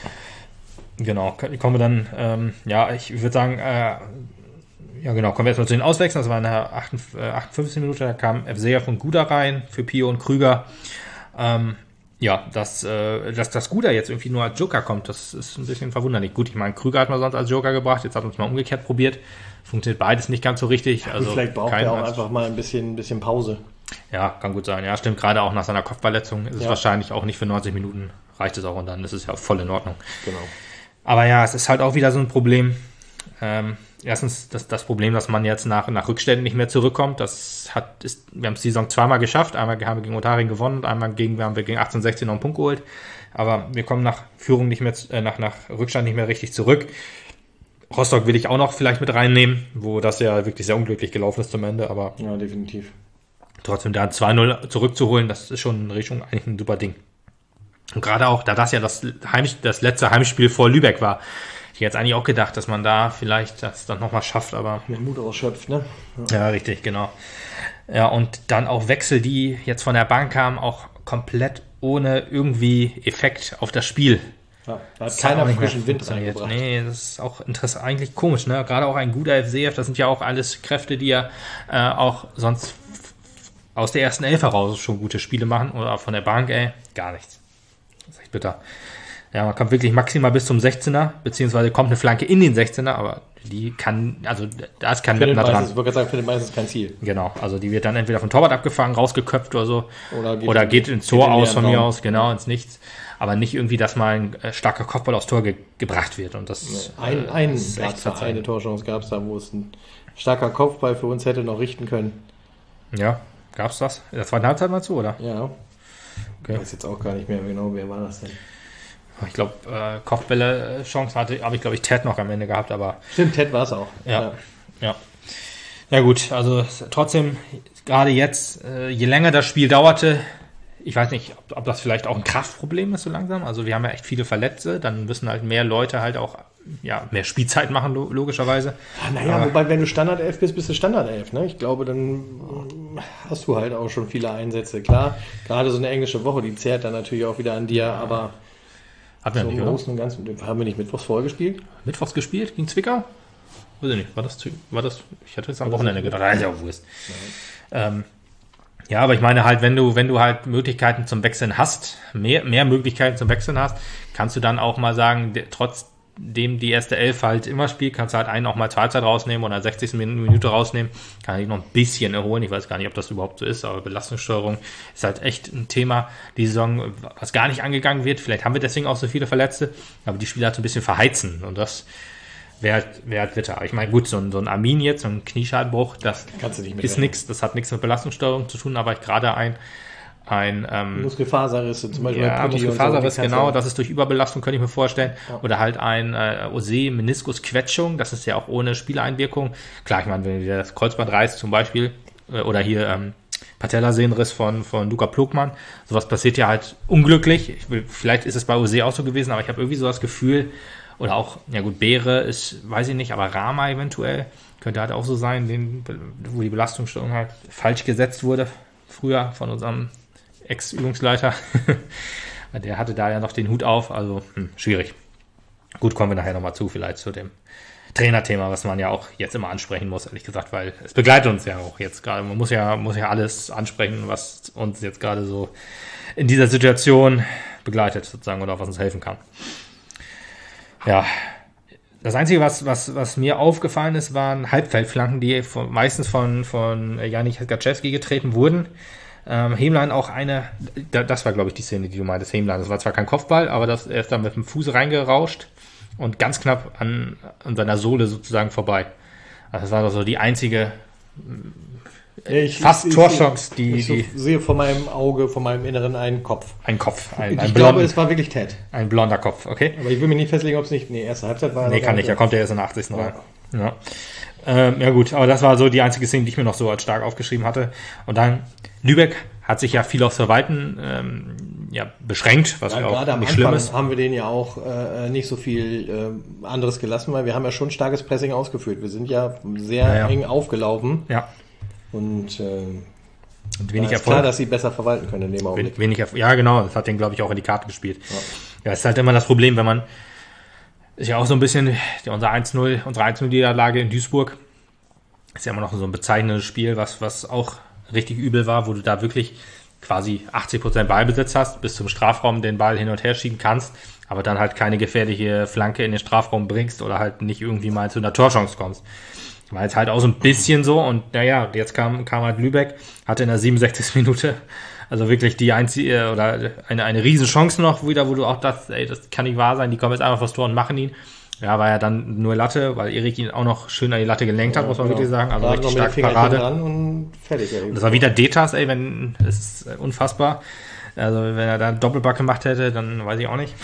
Genau, kommen wir dann, ähm, ja, ich würde sagen, äh, ja genau, kommen wir erstmal zu den Auswechseln. Das war in der achtundfünfzigsten Minute, da kam Evseja von Guda rein für Pio und Krüger. Ähm, ja, dass, äh, dass das Guda jetzt irgendwie nur als Joker kommt, das ist ein bisschen verwunderlich. Gut, ich meine, Krüger hat man sonst als Joker gebracht, jetzt hat man es mal umgekehrt probiert. Funktioniert beides nicht ganz so richtig. Ja, also vielleicht braucht er auch einfach mal ein bisschen, ein bisschen Pause. Ja, kann gut sein. Ja, stimmt. Gerade auch nach seiner Kopfverletzung ist es ja. wahrscheinlich auch nicht für neunzig Minuten, reicht es auch und dann ist es ja voll in Ordnung. Genau. Aber ja, es ist halt auch wieder so ein Problem. Ähm, erstens das, das Problem, dass man jetzt nach, nach Rückständen nicht mehr zurückkommt. Das hat, ist, wir haben es die Saison zweimal geschafft. Einmal haben wir gegen Otharing gewonnen und einmal gegen, wir haben wir gegen achtzehn sechzehn noch einen Punkt geholt. aber wir kommen nach Führung nicht mehr, äh, nach, nach Rückstand nicht mehr richtig zurück. Rostock will ich auch noch vielleicht mit reinnehmen, wo das ja wirklich sehr unglücklich gelaufen ist zum Ende, aber ja, definitiv. Trotzdem da zwei null zurückzuholen, das ist schon in Richtung eigentlich ein super Ding. Und gerade auch, da das ja das, Heim, das letzte Heimspiel vor Lübeck war, ich hätte jetzt eigentlich auch gedacht, dass man da vielleicht das dann nochmal schafft, aber... Mit Mut ausschöpft, ne? Ja. ja, richtig, genau. Ja, und dann auch Wechsel, die jetzt von der Bank kamen, auch komplett ohne irgendwie Effekt auf das Spiel. Ja, da hat keiner frischen Wind reingebracht. Nee, das ist auch interessant, eigentlich komisch, ne? Gerade auch ein guter F C F, das sind ja auch alles Kräfte, die ja äh, auch sonst aus der ersten Elf heraus schon gute Spiele machen oder von der Bank, ey, gar nichts. Das ist echt bitter. Ja, man kommt wirklich maximal bis zum sechzehner, beziehungsweise kommt eine Flanke in den sechzehner, aber die kann, also da ist kein Wettner dran. Ich wollte gerade sagen, für den meistens kein Ziel. Genau, also die wird dann entweder vom Torwart abgefangen, rausgeköpft oder so, oder geht, oder geht ins geht Tor in aus von mir Raum. aus, genau, ins Nichts. Aber nicht irgendwie, dass mal ein äh, starker Kopfball aufs Tor ge- gebracht wird. Und das ein, äh, ein ist echt Platz, eine Torchance gab es da, wo es ein starker Kopfball für uns hätte noch richten können. Ja, gab es das? In der zweiten Halbzeit mal zu, oder? Ja. Okay. Ich weiß jetzt auch gar nicht mehr genau, wer war das denn? Ich glaube, äh, Kopfbälle-Chance hatte, habe ich, glaube ich, Ted noch am Ende gehabt, aber... Stimmt, Ted war es auch. Ja, ja. Ja, ja gut, also trotzdem, gerade jetzt, äh, je länger das Spiel dauerte, ich weiß nicht, ob, ob das vielleicht auch ein Kraftproblem ist so langsam. Also wir haben ja echt viele Verletzte, dann müssen halt mehr Leute halt auch ja, mehr Spielzeit machen, lo- logischerweise. Naja, Aber, wobei, wenn du Standardelf bist, bist du Standardelf. Ne? Ich glaube, dann hast du halt auch schon viele Einsätze. Klar, gerade so eine englische Woche, die zehrt dann natürlich auch wieder an dir, aber Hatten wir so nicht, im oder? Großen und Ganzen, haben wir nicht Mittwochs vorgespielt? Mittwochs gespielt gegen Zwickau? Weiß ich nicht, war das, war das ich hatte jetzt am Wochenende gedacht, das ist ja Wurst. Ähm, ja, aber ich meine halt, wenn du, wenn du halt Möglichkeiten zum Wechseln hast, mehr, mehr Möglichkeiten zum Wechseln hast, kannst du dann auch mal sagen, de, trotzdem die erste Elf halt immer spielt, kannst du halt einen auch mal zur Halbzeit rausnehmen oder sechzigste Minute rausnehmen, kann ich noch ein bisschen erholen. Ich weiß gar nicht, ob das überhaupt so ist, aber Belastungssteuerung ist halt echt ein Thema, die Saison, was gar nicht angegangen wird. Vielleicht haben wir deswegen auch so viele Verletzte, aber die Spieler halt so ein bisschen verheizen und das wäre halt, wär halt bitter. Ich meine, gut, so ein, so ein Armin jetzt, so ein Kniescheibenbruch, das Kannst du nicht ist nichts, das hat nichts mit Belastungssteuerung zu tun, aber ich gerade ein, ein ähm, Muskelfaserrisse, zum Beispiel. ja, bei Putti Muskelfaserriss, und so, genau, das ist durch Überbelastung, könnte ich mir vorstellen. Ja. Oder halt ein äh, O S E-Meniskusquetschung, das ist ja auch ohne Spieleinwirkung. Klar, ich meine, wenn du das Kreuzband reißt zum Beispiel, äh, oder hier ähm, Patellasehnenriss von, von Luca Plugmann, sowas passiert ja halt unglücklich. Ich will, vielleicht ist es bei O S E auch so gewesen, aber ich habe irgendwie so das Gefühl, oder auch, ja gut, Beere ist, weiß ich nicht, aber Rama eventuell, könnte halt auch so sein, den, wo die Belastungssteuerung halt falsch gesetzt wurde, früher von unserem Ex-Übungsleiter. Der hatte da ja noch den Hut auf, also hm, schwierig. Gut, kommen wir nachher nochmal zu, vielleicht zu dem Trainerthema, was man ja auch jetzt immer ansprechen muss, ehrlich gesagt, weil es begleitet uns ja auch jetzt gerade. Man muss ja, muss ja alles ansprechen, was uns jetzt gerade so in dieser Situation begleitet, sozusagen, oder was uns helfen kann. Ja, das Einzige, was, was, was mir aufgefallen ist, waren Halbfeldflanken, die von, meistens von, von Janik Gaczewski getreten wurden. Ähm, Hemlein auch eine, das war, glaube ich, die Szene, die du meintest, Hemlein. Das war zwar kein Kopfball, aber das, er ist dann mit dem Fuß reingerauscht und ganz knapp an, an seiner Sohle sozusagen vorbei. Also das war doch so die einzige Ja, ich, fast ich, Torchance, die, ich, ich die sehe vor meinem Auge, vor meinem Inneren einen Kopf. ein Kopf, ein, Ich ein, glaube, blond, es war wirklich Ted. ein blonder Kopf, okay? Aber ich will mich nicht festlegen, ob es nicht. Nee, erste Halbzeit war er Nee, noch kann gar nicht, da kommt er erst in der achtzigsten rein. Ja. Ähm, ja gut, aber das war so die einzige Szene, die ich mir noch so als stark aufgeschrieben hatte. Und dann, Lübeck hat sich ja viel aufs Verwalten ähm, ja, beschränkt, was Ja, ja gerade auch am nicht schlimm Anfang ist. haben wir denen ja auch äh, nicht so viel äh, anderes gelassen, weil wir haben ja schon starkes Pressing ausgeführt. Wir sind ja sehr Ja, ja. eng aufgelaufen Ja, und äh, und da wenig ist klar, Erfolg. dass sie besser verwalten können in dem Augenblick. Wen- Wenig Erfolg. Ja, genau, das hat den, glaube ich, auch in die Karte gespielt. Ja. Ja, ist halt immer das Problem, wenn man, ist ja auch so ein bisschen, ja, unser eins null, unsere eins null Niederlage in Duisburg, ist ja immer noch so ein bezeichnendes Spiel, was, was auch richtig übel war, wo du da wirklich quasi achtzig Prozent Ballbesitz hast, bis zum Strafraum den Ball hin und her schieben kannst, aber dann halt keine gefährliche Flanke in den Strafraum bringst oder halt nicht irgendwie mal zu einer Torchance kommst. War jetzt halt auch so ein bisschen so und naja, jetzt kam, kam halt Lübeck, hatte in der siebenundsechzigsten Minute also wirklich die einzige oder eine, eine riesen Chance noch wieder, wo du auch dachtest, ey, das kann nicht wahr sein, die kommen jetzt einfach vors Tor und machen ihn. Ja, war ja dann nur Latte, weil Erik ihn auch noch schön an die Latte gelenkt hat, Ja, muss man genau. wirklich sagen. Also Da richtig noch mit starke den Fingerchen Parade. dran und fertig. Ja. Das war wieder Detas, ey, wenn, das ist unfassbar. Also wenn er da einen Doppelback gemacht hätte, dann weiß ich auch nicht.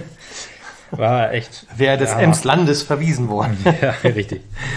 War echt... Wäre des ja, Emslandes verwiesen worden. Ja, richtig.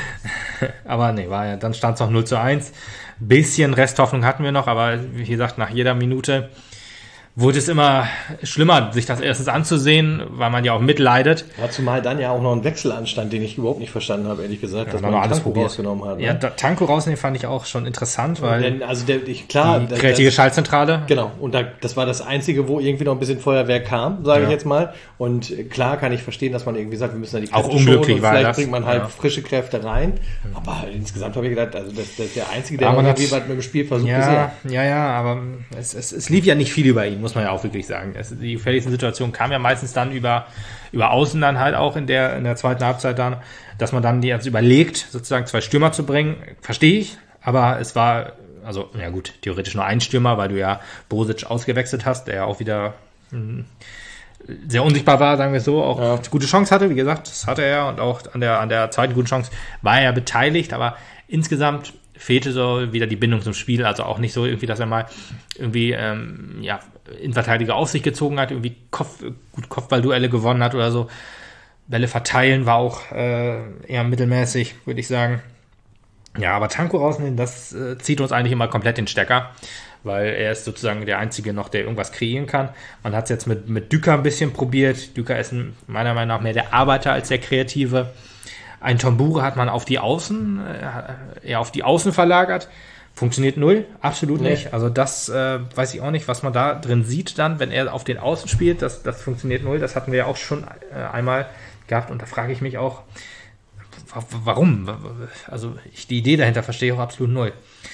Aber nee, war ja, dann stand es noch null zu eins. Bisschen Resthoffnung hatten wir noch, aber wie gesagt, nach jeder Minute wurde es immer schlimmer, sich das erstens anzusehen, weil man ja auch mitleidet. Ja, zumal dann ja auch noch ein Wechsel anstand, den ich überhaupt nicht verstanden habe, ehrlich gesagt, Ja, dass man man alles Tanko probiert. rausgenommen hat. Ne? Ja, da, Tanko rausnehmen fand ich auch schon interessant, weil Denn, also der, ich, klar, die das- kreative das, Schaltzentrale, genau, und da, das war das Einzige, wo irgendwie noch ein bisschen Feuerwerk kam, sage Ja. ich jetzt mal. Und äh, klar kann ich verstehen, dass man irgendwie sagt, wir müssen da die Auch Kräfte unglücklich schonen und war vielleicht das. bringt man halt Ja. frische Kräfte rein. Aber insgesamt habe ich gedacht, also das, das ist der Einzige, der Aber noch man irgendwie hat- was mit dem Spiel versucht ja, bisher. ja, ja, aber es, es, es lief ja nicht viel über ihn, muss man ja auch wirklich sagen. Es, die gefährlichsten Situationen kamen ja meistens dann über, über Außen dann halt auch in der, in der zweiten Halbzeit dann, dass man dann jetzt überlegt, sozusagen zwei Stürmer zu bringen, verstehe ich, aber es war, also, ja gut, theoretisch nur ein Stürmer, weil du ja Bosic ausgewechselt hast, der ja auch wieder mh, sehr unsichtbar war, sagen wir es so, auch Ja. gute Chance hatte, wie gesagt, das hatte er und auch an der, an der zweiten guten Chance war er ja beteiligt, aber insgesamt fehlte so wieder die Bindung zum Spiel, also auch nicht so irgendwie, dass er mal irgendwie ähm, ja, Innenverteidiger auf sich gezogen hat, irgendwie Kopf, gut Kopfballduelle gewonnen hat oder so. Bälle verteilen war auch äh, eher mittelmäßig, würde ich sagen. Ja, aber Tanko rausnehmen, das äh, zieht uns eigentlich immer komplett den Stecker, weil er ist sozusagen der Einzige noch, der irgendwas kreieren kann. Man hat es jetzt mit, mit Düker ein bisschen probiert. Düker ist ein, meiner Meinung nach mehr der Arbeiter als der Kreative. Ein Tombure hat man auf die Außen, äh, eher auf die Außen verlagert. Funktioniert null, absolut Nee. nicht. Also das äh, weiß ich auch nicht, was man da drin sieht dann, wenn er auf den Außen spielt. Das, das funktioniert null. Das hatten wir ja auch schon äh, einmal gehabt. Und da frage ich mich auch, w- warum? Also ich, die Idee dahinter verstehe ich auch absolut null.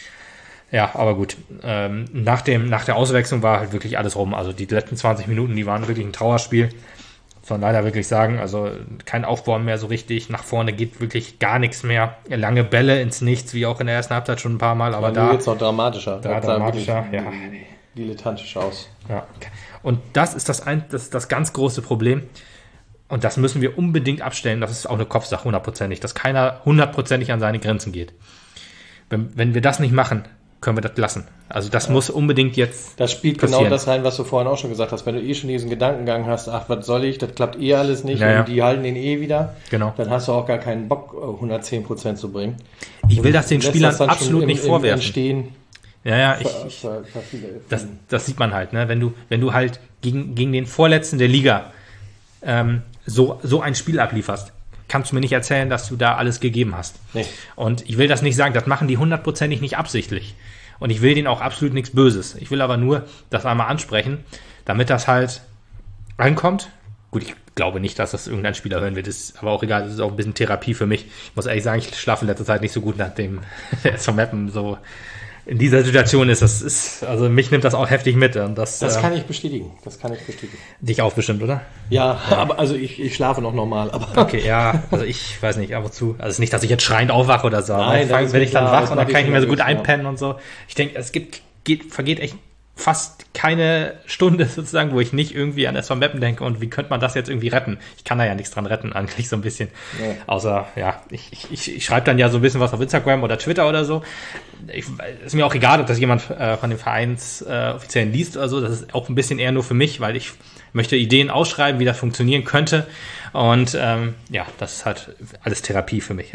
Ja, aber gut. Ähm, nach, dem, nach der Auswechslung war halt wirklich alles rum. Also die letzten zwanzig Minuten, die waren wirklich ein Trauerspiel. Muss man leider wirklich sagen. Also kein Aufbau mehr so richtig. Nach vorne geht wirklich gar nichts mehr. Lange Bälle ins Nichts, wie auch in der ersten Halbzeit schon ein paar Mal. Aber Aber da, jetzt noch dramatischer. da Das sah dramatischer, wirklich ja. dilettantisch aus. Ja. Und das ist das, ein, das ist das ganz große Problem. Und das müssen wir unbedingt abstellen. Das ist auch eine Kopfsache, hundertprozentig. Dass keiner hundertprozentig an seine Grenzen geht. Wenn, wenn wir das nicht machen, können wir das lassen. Also das muss unbedingt jetzt Das spielt passieren. genau das rein, was du vorhin auch schon gesagt hast. Wenn du eh schon diesen Gedankengang hast, ach, was soll ich, das klappt eh alles nicht Ja, ja. und die halten den eh wieder, Genau. dann hast du auch gar keinen Bock, hundertzehn Prozent zu bringen. Ich will das den Lässt Spielern das dann schon absolut im, nicht im vorwerfen. Entstehen Ja, ja, ich, ver- ich, ver- ver- das, das sieht man halt, ne? Wenn du, wenn du halt gegen, gegen den Vorletzten der Liga ähm, so, so ein Spiel ablieferst, kannst du mir nicht erzählen, dass du da alles gegeben hast. Nee. Und ich will das nicht sagen, das machen die hundertprozentig nicht absichtlich. Und ich will denen auch absolut nichts Böses. Ich will aber nur das einmal ansprechen, damit das halt ankommt. Gut, ich glaube nicht, dass das irgendein Spieler hören wird, ist aber auch egal, das ist auch ein bisschen Therapie für mich. Ich muss ehrlich sagen, ich schlafe in letzter Zeit nicht so gut, nachdem der S V Meppen so in dieser Situation ist. Das ist, also mich nimmt das auch heftig mit. Und das Das äh, kann ich bestätigen. Das kann ich bestätigen. dich auch bestimmt, oder? Ja, aber also ich, ich schlafe noch normal. Aber Okay, ja, also ich weiß nicht, ab und zu. Also es ist nicht, dass ich jetzt schreiend aufwache oder so. Nein, aber das ist wenn mir ich dann klar, wach das und dann mach ich kann ich nicht mehr so immer gut durch, ja. einpennen und so. Ich denke, es gibt, geht, vergeht echt fast keine Stunde sozusagen, wo ich nicht irgendwie an S V Meppen denke und wie könnte man das jetzt irgendwie retten? Ich kann da ja nichts dran retten, eigentlich so ein bisschen. Ja. Außer, ja, ich, ich, ich, ich schreibe dann ja so ein bisschen was auf Instagram oder Twitter oder so. Ich, ist mir auch egal, ob das jemand äh, von den Vereinsoffiziellen äh, Offiziellen liest oder so. Das ist auch ein bisschen eher nur für mich, weil ich möchte Ideen ausschreiben, wie das funktionieren könnte. Und ähm, ja, das ist halt alles Therapie für mich.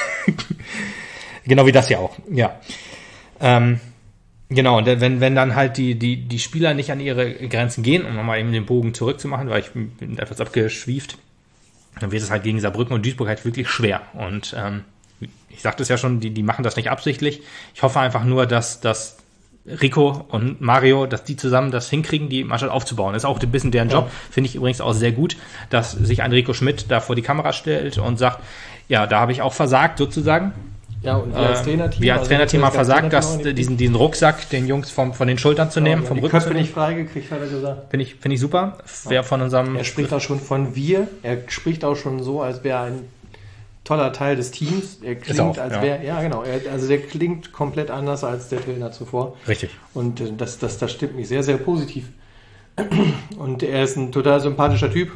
Genau wie das ja auch, ja. Ähm, Genau, und wenn, wenn dann halt die, die, die Spieler nicht an ihre Grenzen gehen, um nochmal eben den Bogen zurückzumachen, weil ich bin etwas abgeschwieft, dann wird es halt gegen Saarbrücken und Duisburg halt wirklich schwer. Und ähm, ich sagte es ja schon, die, die machen das nicht absichtlich. Ich hoffe einfach nur, dass, dass Rico und Mario, dass die zusammen das hinkriegen, die Mannschaft aufzubauen. Das ist auch ein bisschen deren Job. Ja. Finde ich übrigens auch sehr gut, dass sich ein Rico Schmidt da vor die Kamera stellt und sagt, ja, da habe ich auch versagt sozusagen. ja, und wir als Trainerteam, Wir als also Trainerteam das haben versagt, Trainerteam dass auch in die- diesen, diesen Rucksack den Jungs vom, von den Schultern zu nehmen, ja, vom die Rücken Köpfe zu nehmen. nicht freigekriegt, hat er gesagt. Finde ich, finde ich super. Wer von unserem... Er spricht auch schon von wir. Er spricht auch schon so, als wäre ein toller Teil des Teams. Er klingt, auch, als ja. wäre, ja genau, er, also der klingt komplett anders als der Trainer zuvor. Richtig. Und äh, das, das, das stimmt mich sehr, sehr positiv. Und er ist ein total sympathischer Typ.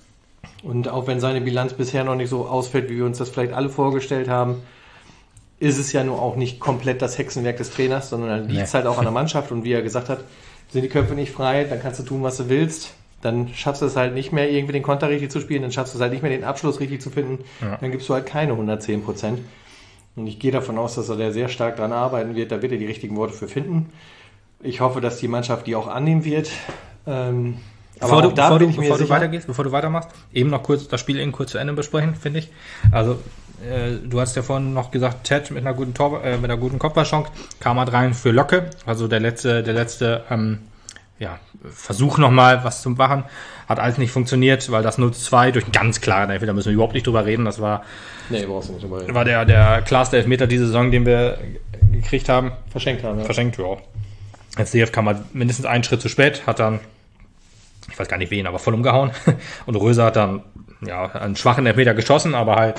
Und auch wenn seine Bilanz bisher noch nicht so ausfällt, wie wir uns das vielleicht alle vorgestellt haben, ist es ja nur auch nicht komplett das Hexenwerk des Trainers, sondern dann liegt es Nee. halt auch an der Mannschaft. Und wie er gesagt hat, sind die Köpfe nicht frei, dann kannst du tun, was du willst. Dann schaffst du es halt nicht mehr, irgendwie den Konter richtig zu spielen, dann schaffst du es halt nicht mehr, den Abschluss richtig zu finden. Ja. Dann gibst du halt keine hundertzehn Prozent. Und ich gehe davon aus, dass er da sehr stark dran arbeiten wird. Da wird er die richtigen Worte für finden. Ich hoffe, dass die Mannschaft die auch annehmen wird. Ähm, bevor du, bevor du, bevor du weitergehst, bevor du weitermachst, eben noch kurz das Spiel eben kurz zu Ende besprechen, finde ich. Also, äh, du hast ja vorhin noch gesagt, Ted mit einer guten Tor, äh, mit einer guten Kopfballchance kam halt rein für Locke. Also der letzte, der letzte, ähm, ja, Versuch nochmal was zu machen. Hat alles nicht funktioniert, weil das null zu zwei durch einen ganz klaren Elfmeter, da müssen wir überhaupt nicht drüber reden. Das war, nee, brauchst du nicht drüber reden. War der, der klarste Elfmeter diese Saison, den wir gekriegt haben. Verschenkt haben, ja. Verschenkt, ja. F C F kam halt mindestens einen Schritt zu spät, hat dann, ich weiß gar nicht wen, aber voll umgehauen. Und Röser hat dann, ja, einen schwachen Elfmeter geschossen, aber halt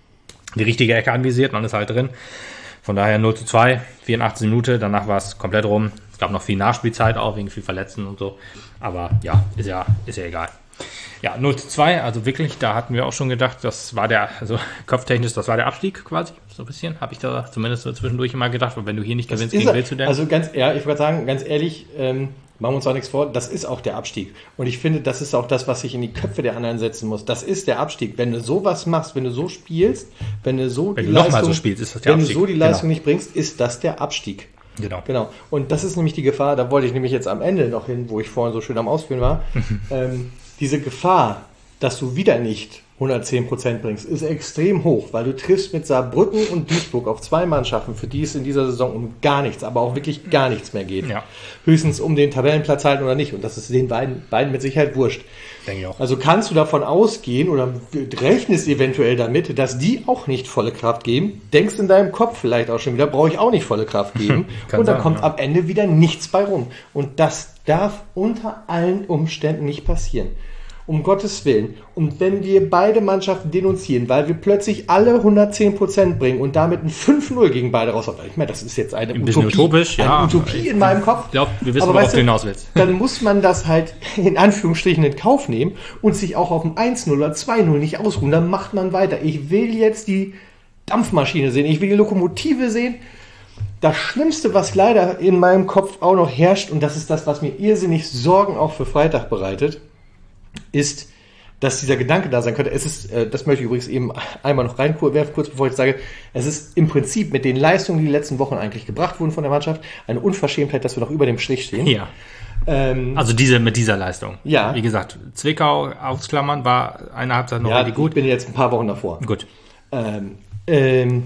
die richtige Ecke anvisiert, man ist halt drin. Von daher null zu zwei, vierundachtzig Minuten, danach war es komplett rum. Es gab noch viel Nachspielzeit auch, wegen viel Verletzten und so. Aber ja, ist ja, ist ja egal. Ja, null zu zwei, also wirklich, da hatten wir auch schon gedacht, das war der, also kopftechnisch, das war der Abstieg quasi, so ein bisschen, habe ich da zumindest so zwischendurch immer gedacht, weil wenn du hier nicht gewinnst gegen Wilzudem. Also ganz ehrlich, ich würde sagen, ganz ehrlich, ähm, machen wir uns auch nichts vor, das ist auch der Abstieg. Und ich finde, das ist auch das, was sich in die Köpfe der anderen setzen muss. Das ist der Abstieg. Wenn du sowas machst, wenn du so spielst, wenn du so wenn die du Leistung, so spielst, ist das der wenn Abstieg. du so die Leistung genau. nicht bringst, ist das der Abstieg. Genau. Genau. Und das ist nämlich die Gefahr, da wollte ich nämlich jetzt am Ende noch hin, wo ich vorhin so schön am Ausführen war. ähm, diese Gefahr, dass du wieder nicht hundertzehn Prozent bringst, ist extrem hoch, weil du triffst mit Saarbrücken und Duisburg auf zwei Mannschaften, für die es in dieser Saison um gar nichts, aber auch wirklich gar nichts mehr geht. Ja. Höchstens um den Tabellenplatz halten oder nicht. Und das ist den beiden, beiden mit Sicherheit wurscht. Denke ich auch. Also kannst du davon ausgehen oder rechnest eventuell damit, dass die auch nicht volle Kraft geben, denkst in deinem Kopf vielleicht auch schon wieder, brauche ich auch nicht volle Kraft geben. Und dann sein, kommt ja. am Ende wieder nichts bei rum. Und das darf unter allen Umständen nicht passieren. Um Gottes Willen. Und wenn wir beide Mannschaften denunzieren, weil wir plötzlich alle hundertzehn Prozent bringen und damit ein fünf null gegen beide raus, ich meine, das ist jetzt eine ein bisschen Utopie, utopisch, eine ja. Utopie in meinem Kopf. Ich glaube, wir wissen, Aber worauf weißt du hinaus willst. Dann muss man das halt in Anführungsstrichen in Kauf nehmen und sich auch auf ein eins null oder zwei null nicht ausruhen. Dann macht man weiter. Ich will jetzt die Dampfmaschine sehen. Ich will die Lokomotive sehen. Das Schlimmste, was leider in meinem Kopf auch noch herrscht, und das ist das, was mir irrsinnig Sorgen auch für Freitag bereitet, ist, dass dieser Gedanke da sein könnte. Es ist, äh, das möchte ich übrigens eben einmal noch reinwerfen, kurz bevor ich sage, es ist im Prinzip mit den Leistungen, die die letzten Wochen eigentlich gebracht wurden von der Mannschaft, eine Unverschämtheit, dass wir noch über dem Strich stehen. Ja. Ähm, Also diese mit dieser Leistung. Ja. Wie gesagt, Zwickau ausklammern war eine Halbzeit noch ja, richtig gut. Ich bin jetzt ein paar Wochen davor. Gut. Ähm, ähm,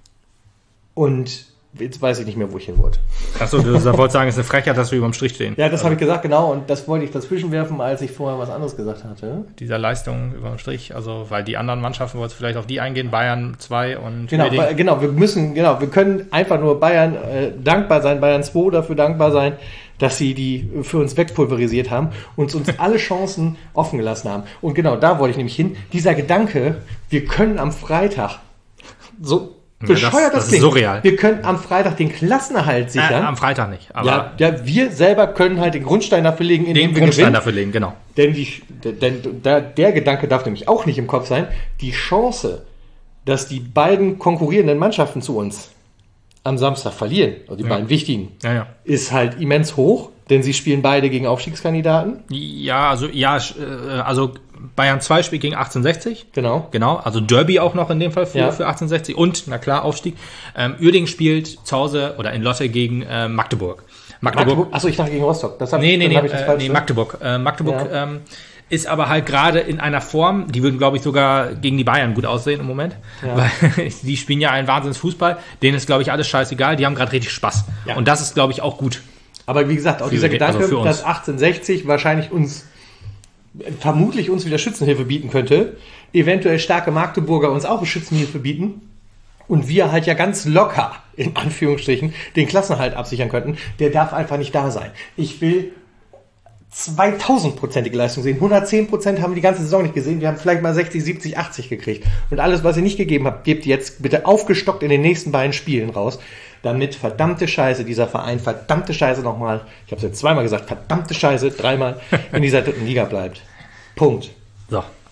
und jetzt weiß ich nicht mehr, wo ich hin wollte. Achso, du wolltest sagen, es ist eine Frechheit, dass wir über dem Strich stehen. Ja, das habe ich gesagt, genau. Und das wollte ich dazwischen werfen, als ich vorher was anderes gesagt hatte. Dieser Leistung über dem Strich, also weil die anderen Mannschaften, wolltest du vielleicht auf die eingehen, Bayern zwei und Genau, Wedding. weil, genau, wir müssen, genau, wir können einfach nur Bayern äh, dankbar sein, Bayern zwei dafür dankbar sein, dass sie die für uns wegpulverisiert haben und uns alle Chancen offen gelassen haben. Und genau, da wollte ich nämlich hin. Dieser Gedanke, wir können am Freitag so bescheuert das, das, das klingt. ist surreal. Wir können am Freitag den Klassenerhalt sichern. Äh, am Freitag nicht. Aber ja, ja, wir selber können halt den Grundstein dafür legen, indem den wir Grundstein gewinnen. dafür legen, genau. Denn, die, denn der, der Gedanke darf nämlich auch nicht im Kopf sein. Die Chance, dass die beiden konkurrierenden Mannschaften zu uns am Samstag verlieren, also die Ja. beiden wichtigen, Ja, ja. ist halt immens hoch, denn sie spielen beide gegen Aufstiegskandidaten. Ja, also ja, äh, also Bayern zwei spielt gegen achtzehnhundertsechzig. Genau. Genau, also Derby auch noch in dem Fall für, Ja. für achtzehnhundertsechzig und, na klar, Aufstieg. Ähm, Uerdingen spielt zu Hause oder in Lotte gegen äh, Magdeburg. Magdeburg. Magdeburg. Achso, ich dachte gegen Rostock. Das hab Nee, ich, nee, dann nee, hab ich das äh, falsch nee, verstanden. Magdeburg. Äh, Magdeburg Ja. ähm, ist aber halt gerade in einer Form, die würden, glaube ich, sogar gegen die Bayern gut aussehen im Moment. Ja. Weil die spielen ja einen Wahnsinnsfußball. Denen ist, glaube ich, alles scheißegal. Die haben gerade richtig Spaß. Ja. Und das ist, glaube ich, auch gut. Aber wie gesagt, auch Für- dieser Gedanke, also für uns. dass achtzehnhundertsechzig wahrscheinlich uns, vermutlich uns wieder Schützenhilfe bieten könnte, eventuell starke Magdeburger uns auch Schützenhilfe bieten und wir halt ja ganz locker, in Anführungsstrichen, den Klassenerhalt absichern könnten, der darf einfach nicht da sein. Ich will zweitausend-prozentige Leistung sehen. hundertzehn Prozent haben wir die ganze Saison nicht gesehen. Wir haben vielleicht mal sechzig, siebzig, achtzig gekriegt. Und alles, was ihr nicht gegeben habt, gebt jetzt bitte aufgestockt in den nächsten beiden Spielen raus, damit verdammte Scheiße dieser Verein, verdammte Scheiße nochmal, ich habe es jetzt zweimal gesagt, verdammte Scheiße, dreimal in dieser dritten Liga bleibt. Punkt. So.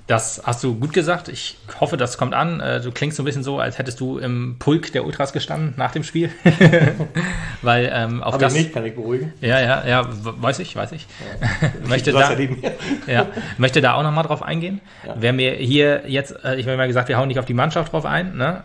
Das hast du gut gesagt. Ich hoffe, das kommt an. Du klingst so ein bisschen so, als hättest du im Pulk der Ultras gestanden nach dem Spiel. Weil ähm, auf Aber das nicht, kann ich beruhigen. Ja, ja, ja, weiß ich, weiß ich. Ja. möchte, da, ja, möchte da auch nochmal drauf eingehen. Ja. Wer mir hier jetzt, ich habe immer gesagt, wir hauen nicht auf die Mannschaft drauf ein. Ne?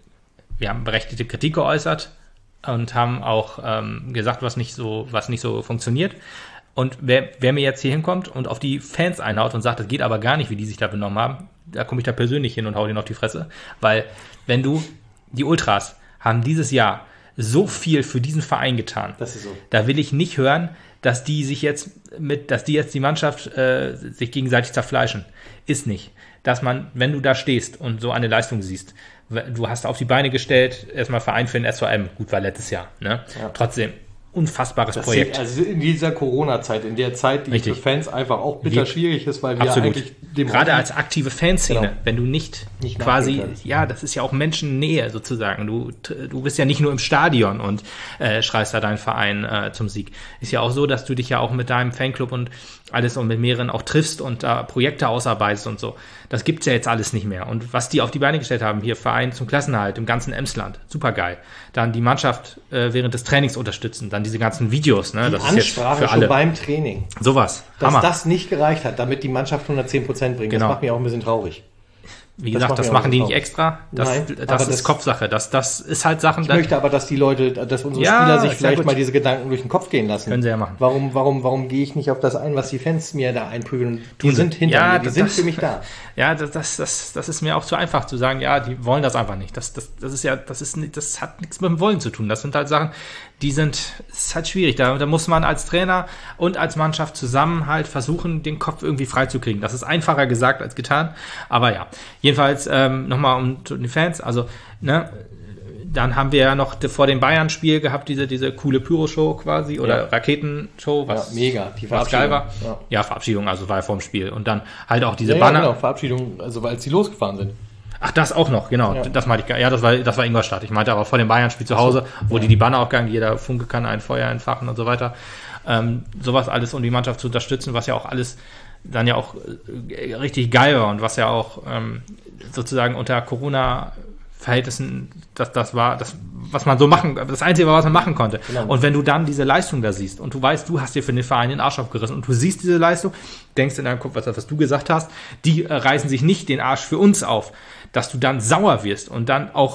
Wir haben berechtigte Kritik geäußert und haben auch ähm, gesagt, was nicht so, was nicht so funktioniert. Und wer, wer mir jetzt hier hinkommt und auf die Fans einhaut und sagt, das geht aber gar nicht, wie die sich da benommen haben, da komme ich da persönlich hin und hau denen auf die Fresse. Weil wenn du, die Ultras haben dieses Jahr so viel für diesen Verein getan. Das ist so. Da will ich nicht hören, dass die sich jetzt mit, dass die jetzt die Mannschaft äh, sich gegenseitig zerfleischen. Ist nicht. Dass man, wenn du da stehst und so eine Leistung siehst, du hast auf die Beine gestellt, erstmal Verein für den S V M, gut war letztes Jahr, ne? Ja. Trotzdem. Unfassbares das Projekt. Sieht, also in dieser Corona-Zeit, in der Zeit, die Richtig. für Fans einfach auch bitter Wir, schwierig ist, weil wir absolut. eigentlich dem gerade als aktive Fanszene, genau. wenn du nicht, nicht quasi, ja, das ist ja auch Menschennähe sozusagen. Du, du bist ja nicht nur im Stadion und äh, schreist da deinen Verein äh, zum Sieg. Ist ja auch so, dass du dich ja auch mit deinem Fanclub und alles und mit mehreren auch triffst und da äh, Projekte ausarbeitest und so. Das gibt's ja jetzt alles nicht mehr. Und was die auf die Beine gestellt haben, hier Verein zum Klassenerhalt im ganzen Emsland, super geil. Dann die Mannschaft äh, während des Trainings unterstützen, dann diese ganzen Videos, ne? Die das Ansprache ist jetzt für alle. Schon beim Training. Sowas. Dass Hammer. das nicht gereicht hat, damit die Mannschaft hundertzehn Prozent bringt. Genau. Das macht mich auch ein bisschen traurig. Wie gesagt, das, das machen die nicht extra. Das, Nein, das ist das, Kopfsache. Das, das ist halt Sachen. Ich möchte aber, dass die Leute, dass unsere ja, Spieler sich vielleicht gut. mal diese Gedanken durch den Kopf gehen lassen. Können sie ja machen. Warum, warum, warum gehe ich nicht auf das ein, was die Fans mir da einprügeln? Die Tun sind sie. hinter ja, mir, die das, sind für mich da. Ja, das, das, das, das ist mir auch zu einfach zu sagen, ja, die wollen das einfach nicht. Das, das, das ist ja, das ist nicht, das hat nichts mit dem Wollen zu tun. Das sind halt Sachen, die sind, es ist halt schwierig. Da, da muss man als Trainer und als Mannschaft zusammen halt versuchen, den Kopf irgendwie freizukriegen. Das ist einfacher gesagt als getan. Aber ja, jedenfalls ähm, nochmal um die Fans. Also, ne, dann haben wir ja noch vor dem Bayern-Spiel gehabt, diese, diese coole Pyro-Show quasi oder ja. Raketenshow, was, ja, mega. Die was geil war. Ja. ja, Verabschiedung, also war ja vorm Spiel. Und dann halt auch diese ja, Banner. Ja, genau, Verabschiedung, also als sie losgefahren sind. Ach, das auch noch, genau. Ja. Das meinte ich, ja, das war, das war Ingolstadt. Ich meinte aber vor dem Bayern-Spiel zu Hause, wo ja. die die Banner aufgegangen, jeder Funke kann ein Feuer entfachen und so weiter. Ähm, sowas alles, um die Mannschaft zu unterstützen, was ja auch alles dann ja auch äh, richtig geil war und was ja auch ähm, sozusagen unter Corona-Verhältnissen, das, das war, das, was man so machen, das Einzige war, was man machen konnte. Genau. Und wenn du dann diese Leistung da siehst und du weißt, du hast dir für den Verein den Arsch aufgerissen und du siehst diese Leistung, denkst in deinem Kopf, was, was du gesagt hast, die äh, reißen sich nicht den Arsch für uns auf, dass du dann sauer wirst und dann auch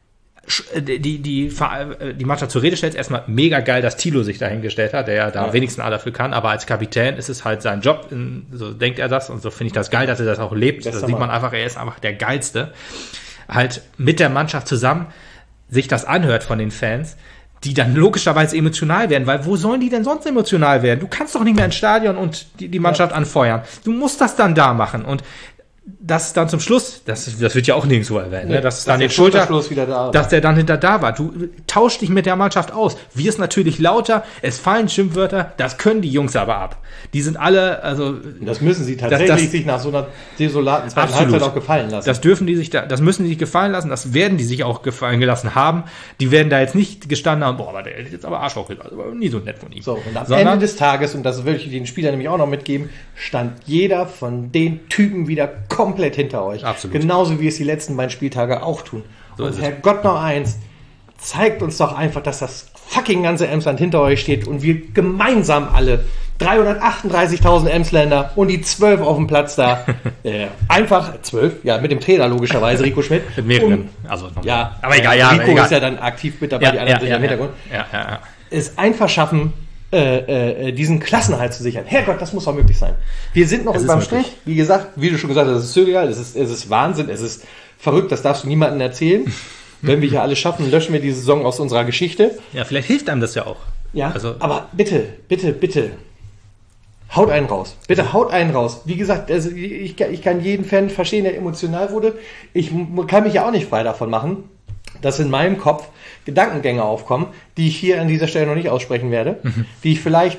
die, die, die, die Mannschaft zur Rede stellst. Erstmal mega geil, dass Thilo sich dahingestellt hat, der ja da ja. wenigstens alle dafür kann, aber als Kapitän ist es halt sein Job, so denkt er das und so finde ich das geil, dass er das auch lebt. Da sieht man einfach, er ist einfach der Geilste. Halt mit der Mannschaft zusammen sich das anhört von den Fans, die dann logischerweise emotional werden, weil wo sollen die denn sonst emotional werden? Du kannst doch nicht mehr ins Stadion und die, die Mannschaft ja. anfeuern. Du musst das dann da machen und das dann zum Schluss, das, das wird ja auch nirgendwo erwähnt, nee, ne? dass, dass dann den Schulter, wieder da dass der dann hinter da war. Du tauschst dich mit der Mannschaft aus. Wirst natürlich lauter, es fallen Schimpfwörter, das können die Jungs aber ab. Die sind alle, also. Das müssen sie tatsächlich das, das, sich nach so einer desolaten zweiten Halbzeit auch gefallen lassen. Das dürfen die sich da, das müssen die sich gefallen lassen, das werden die sich auch gefallen gelassen haben. Die werden da jetzt nicht gestanden haben, boah, aber der ist jetzt aber Arschloch, also nie so nett von ihm. So, und am Sondern, Ende des Tages, und das will ich den Spielern nämlich auch noch mitgeben, stand jeder von den Typen wieder komplett hinter euch. Absolut. Genauso wie es die letzten beiden Spieltage auch tun. So und Herrgott noch eins, zeigt uns doch einfach, dass das fucking ganze Emsland hinter euch steht und wir gemeinsam alle dreihundertachtunddreißigtausend Emsländer und die zwölf auf dem Platz da. äh, einfach zwölf, ja, mit dem Trainer logischerweise, Rico Schmidt. Mit mehreren. Um, also, ja, aber egal, ja. Rico egal. ist ja dann aktiv mit dabei, ja, die anderen ja, sind ja, im Hintergrund. Ja, ja, ja. Es einfach schaffen, Äh, äh, diesen Klassenhalt zu sichern. Herrgott, das muss doch möglich sein. Wir sind noch beim Strich. Wie gesagt, wie du schon gesagt hast, es ist surreal, es ist, es ist Wahnsinn, es ist verrückt, das darfst du niemandem erzählen. Wenn wir hier alles schaffen, löschen wir die Saison aus unserer Geschichte. Ja, vielleicht hilft einem das ja auch. Ja, also, aber bitte, bitte, bitte, haut einen raus. Bitte haut einen raus. Wie gesagt, also ich, ich kann jeden Fan verstehen, der emotional wurde. Ich kann mich ja auch nicht frei davon machen, dass in meinem Kopf Gedankengänge aufkommen, die ich hier an dieser Stelle noch nicht aussprechen werde, mhm. die ich vielleicht,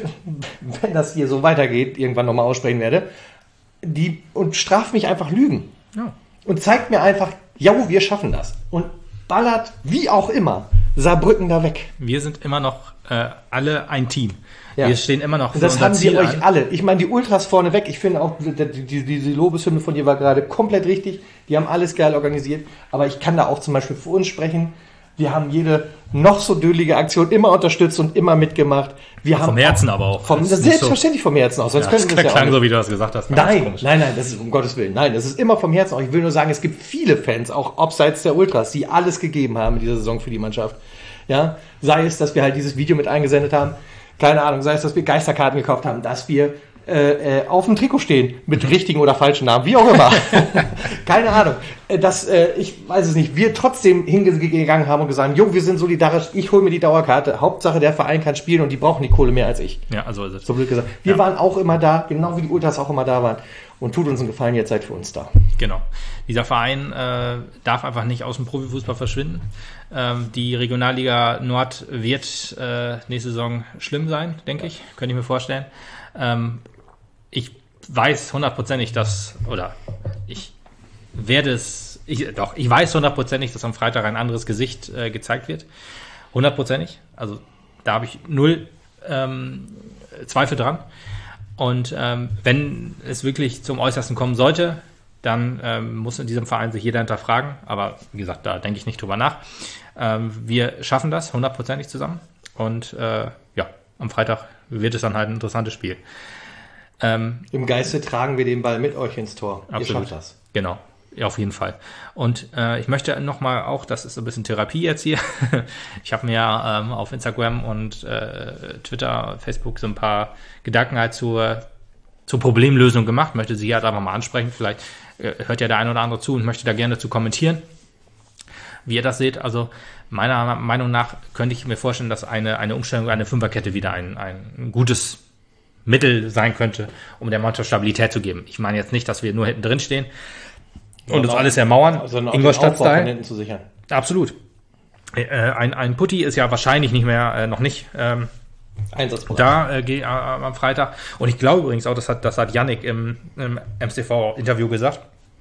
wenn das hier so weitergeht, irgendwann nochmal aussprechen werde, die und straft mich einfach Lügen. Ja. Und zeigt mir einfach, ja, wir schaffen das. Und ballert, wie auch immer, Saarbrücken da weg. Wir sind immer noch äh, alle ein Team. Ja. Wir stehen immer noch für Und das unser haben Ziel wir euch an. alle. Ich meine, die Ultras vorneweg, ich finde auch, die, die, diese Lobeshymne von dir war gerade komplett richtig. Die haben alles geil organisiert. Aber ich kann da auch zum Beispiel für uns sprechen. Wir haben jede noch so dölige Aktion immer unterstützt und immer mitgemacht. Wir Vom haben Herzen aber auch. Vom, Das das ist ist nicht selbstverständlich vom Herzen aus. Sonst Ja, könnten das wir das ja auch klang nicht. so, wie du das gesagt hast. Ganz Nein, komisch. nein, nein, das ist um Gottes Willen. Nein, das ist immer vom Herzen aus. Ich will nur sagen, es gibt viele Fans, auch abseits der Ultras, die alles gegeben haben in dieser Saison für die Mannschaft. Ja, sei es, dass wir halt dieses Video mit eingesendet haben, keine Ahnung, sei es, dass wir Geisterkarten gekauft haben, dass wir äh, äh, auf dem Trikot stehen, mit richtigen oder falschen Namen, wie auch immer. Keine Ahnung. Äh, dass, äh, ich weiß es nicht, wir trotzdem hingegangen haben und gesagt haben, jo, wir sind solidarisch, ich hole mir die Dauerkarte, Hauptsache der Verein kann spielen und die brauchen die Kohle mehr als ich. Ja, also ist es. So blöd gesagt. Wir Ja. waren auch immer da, genau wie die Ultras auch immer da waren. Und tut uns einen Gefallen, jetzt seid für uns da. Genau. Dieser Verein äh, darf einfach nicht aus dem Profifußball verschwinden. Ähm, die Regionalliga Nord wird äh, nächste Saison schlimm sein, denke ich. Könnte ich mir vorstellen. Ähm, ich weiß hundertprozentig, dass, oder ich werde es, ich, doch, ich weiß hundertprozentig, dass am Freitag ein anderes Gesicht äh, gezeigt wird. Hundertprozentig. Also da habe ich null ähm, Zweifel dran. Und ähm, wenn es wirklich zum Äußersten kommen sollte, dann ähm, muss in diesem Verein sich jeder hinterfragen. Aber wie gesagt, da denke ich nicht drüber nach. Ähm, wir schaffen das hundertprozentig zusammen. Und äh, ja, am Freitag wird es dann halt ein interessantes Spiel. Ähm, Im Geiste tragen wir den Ball mit euch ins Tor. Absolut. Ihr schafft das. Genau, ja, auf jeden Fall. Und äh, ich möchte nochmal auch, das ist so ein bisschen Therapie jetzt hier, ich habe mir ähm, auf Instagram und äh, Twitter, Facebook so ein paar Gedanken halt zur, zur Problemlösung gemacht, möchte sie halt einfach mal ansprechen, vielleicht äh, hört ja der eine oder andere zu und möchte da gerne dazu kommentieren, wie ihr das seht. Also meiner Meinung nach könnte ich mir vorstellen, dass eine, eine Umstellung, eine Fünferkette wieder ein, ein gutes Mittel sein könnte, um der Mannschaft Stabilität zu geben. Ich meine jetzt nicht, dass wir nur hinten drin stehen und das alles ermauern, sondern auch Ingolstadt-Style. den Aufbau zu sichern. Absolut. Äh, ein, ein Putti ist ja wahrscheinlich nicht mehr, äh, noch nicht ähm, Einsatzbereit. da äh, geh, äh, am Freitag. Und ich glaube übrigens auch, das hat, das hat Yannick im, im M C V-Interview gesagt.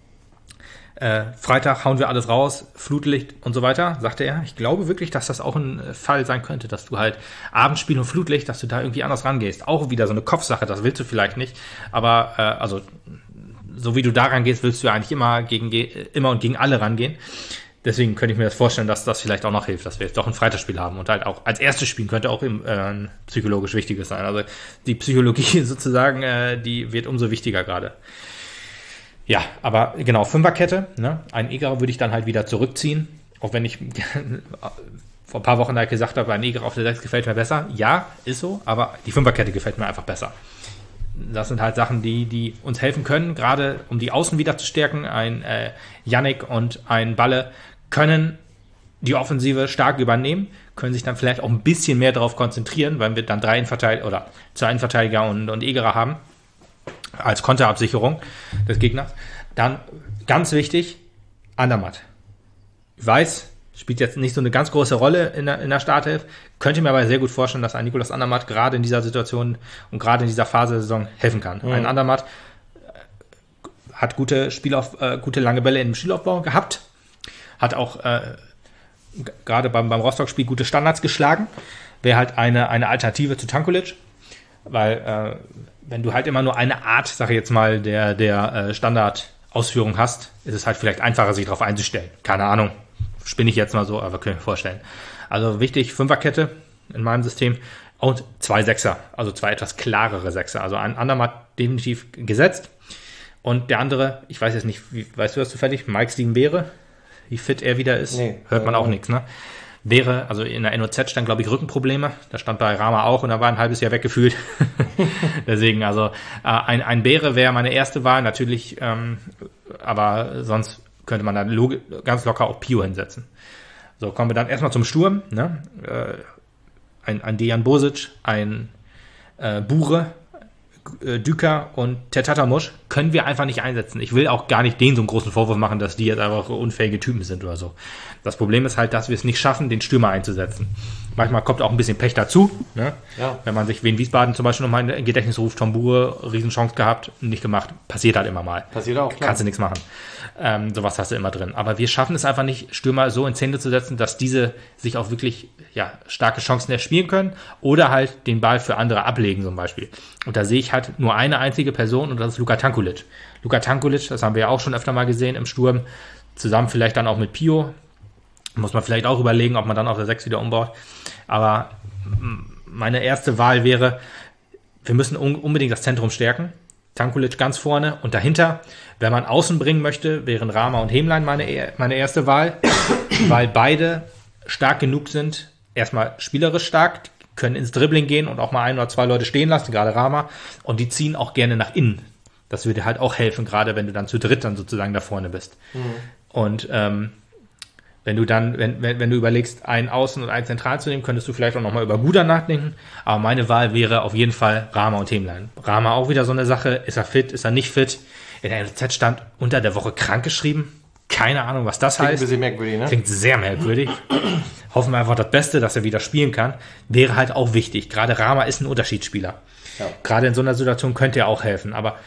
Äh, Freitag hauen wir alles raus, Flutlicht und so weiter, sagte er. Ich glaube wirklich, dass das auch ein Fall sein könnte, dass du halt Abendspiel und Flutlicht, dass du da irgendwie anders rangehst. Auch wieder so eine Kopfsache, das willst du vielleicht nicht. Aber äh, also so wie du da rangehst, willst du ja eigentlich immer gegen immer und gegen alle rangehen. Deswegen könnte ich mir das vorstellen, dass das vielleicht auch noch hilft, dass wir jetzt doch ein Freitagsspiel haben und halt auch als erstes Spiel könnte auch im, äh, psychologisch wichtiges sein. Also die Psychologie sozusagen, äh, die wird umso wichtiger gerade. Ja, aber genau, Fünferkette, ne? Ein Egerer würde ich dann halt wieder zurückziehen, auch wenn ich vor ein paar Wochen halt gesagt habe, ein Egerer auf der sechs gefällt mir besser. Ja, ist so, aber die Fünferkette gefällt mir einfach besser. Das sind halt Sachen, die, die uns helfen können, gerade um die Außen wieder zu stärken. Ein äh, Yannick und ein Balle können die Offensive stark übernehmen, können sich dann vielleicht auch ein bisschen mehr darauf konzentrieren, weil wir dann drei Innenverteidiger oder zwei Innenverteidiger und, und Egerer haben als Konterabsicherung des Gegners. Dann ganz wichtig, Andermatt. Ich weiß, spielt jetzt nicht so eine ganz große Rolle in der, in der Startelf, könnte mir aber sehr gut vorstellen, dass ein Nicolas Andermatt gerade in dieser Situation und gerade in dieser Phase der Saison helfen kann. Mhm. Ein Andermatt hat gute Spielauf, äh, gute lange Bälle im Spielaufbau gehabt, hat auch äh, gerade beim, beim Rostock-Spiel gute Standards geschlagen, wäre halt eine, eine Alternative zu Tankulic, weil äh, wenn du halt immer nur eine Art, sag ich jetzt mal, der, der äh, Standardausführung hast, ist es halt vielleicht einfacher, sich darauf einzustellen. Keine Ahnung, spinne ich jetzt mal so, aber kann ich mir vorstellen. Also wichtig, Fünferkette in meinem System und zwei Sechser, also zwei etwas klarere Sechser. Also ein Andermatt definitiv gesetzt und der andere, ich weiß jetzt nicht, wie, weißt du das zufällig, Mike Steven Beere, wie fit er wieder ist, nee, hört man auch äh, nichts, ne? Wäre, also in der N O Z stand, glaube ich, Rückenprobleme. Da stand bei Rama auch und da war ein halbes Jahr weggefühlt. Deswegen, also äh, ein, ein Beere wäre meine erste Wahl, natürlich, ähm, aber sonst könnte man da log- ganz locker auch Pio hinsetzen. So, kommen wir dann erstmal zum Sturm. Ne? Äh, ein, ein Dejan Bosic, ein äh, Bure äh, Düker und Tertatamusch können wir einfach nicht einsetzen. Ich will auch gar nicht denen so einen großen Vorwurf machen, dass die jetzt einfach unfähige Typen sind oder so. Das Problem ist halt, dass wir es nicht schaffen, den Stürmer einzusetzen. Manchmal kommt auch ein bisschen Pech dazu. Ne? Ja. Wenn man sich Wien Wiesbaden zum Beispiel nochmal in Gedächtnis ruft, Tom Bure, Riesenchance gehabt, nicht gemacht. Passiert halt immer mal. Passiert auch, klar. Kannst du nichts machen. Ähm, sowas hast du immer drin. Aber wir schaffen es einfach nicht, Stürmer so in Szene zu setzen, dass diese sich auch wirklich ja, starke Chancen erspielen können oder halt den Ball für andere ablegen zum Beispiel. Und da sehe ich halt nur eine einzige Person und das ist Luka Tankulic. Luka Tankulic, das haben wir ja auch schon öfter mal gesehen im Sturm, zusammen vielleicht dann auch mit Pio. Muss man vielleicht auch überlegen, ob man dann auf der sechs wieder umbaut. Aber meine erste Wahl wäre, wir müssen un- unbedingt das Zentrum stärken. Tankulic ganz vorne und dahinter, wenn man außen bringen möchte, wären Rama und Hemlein meine, meine erste Wahl, weil beide stark genug sind, erstmal spielerisch stark, können ins Dribbling gehen und auch mal ein oder zwei Leute stehen lassen, gerade Rama, und die ziehen auch gerne nach innen. Das würde halt auch helfen, gerade wenn du dann zu dritt dann sozusagen da vorne bist. Mhm. Und ähm, wenn du dann, wenn, wenn, wenn du überlegst, einen Außen und einen Zentral zu nehmen, könntest du vielleicht auch nochmal über Guda nachdenken. Aber meine Wahl wäre auf jeden Fall Rama und Hemlein. Rama auch wieder so eine Sache. Ist er fit? Ist er nicht fit? In der N Z stand unter der Woche krank geschrieben. Keine Ahnung, was das Klingt heißt. Ein bisschen merkwürdig, ne? Klingt sehr merkwürdig. Hoffen wir einfach das Beste, dass er wieder spielen kann. Wäre halt auch wichtig. Gerade Rama ist ein Unterschiedsspieler. Ja. Gerade in so einer Situation könnte er auch helfen. Aber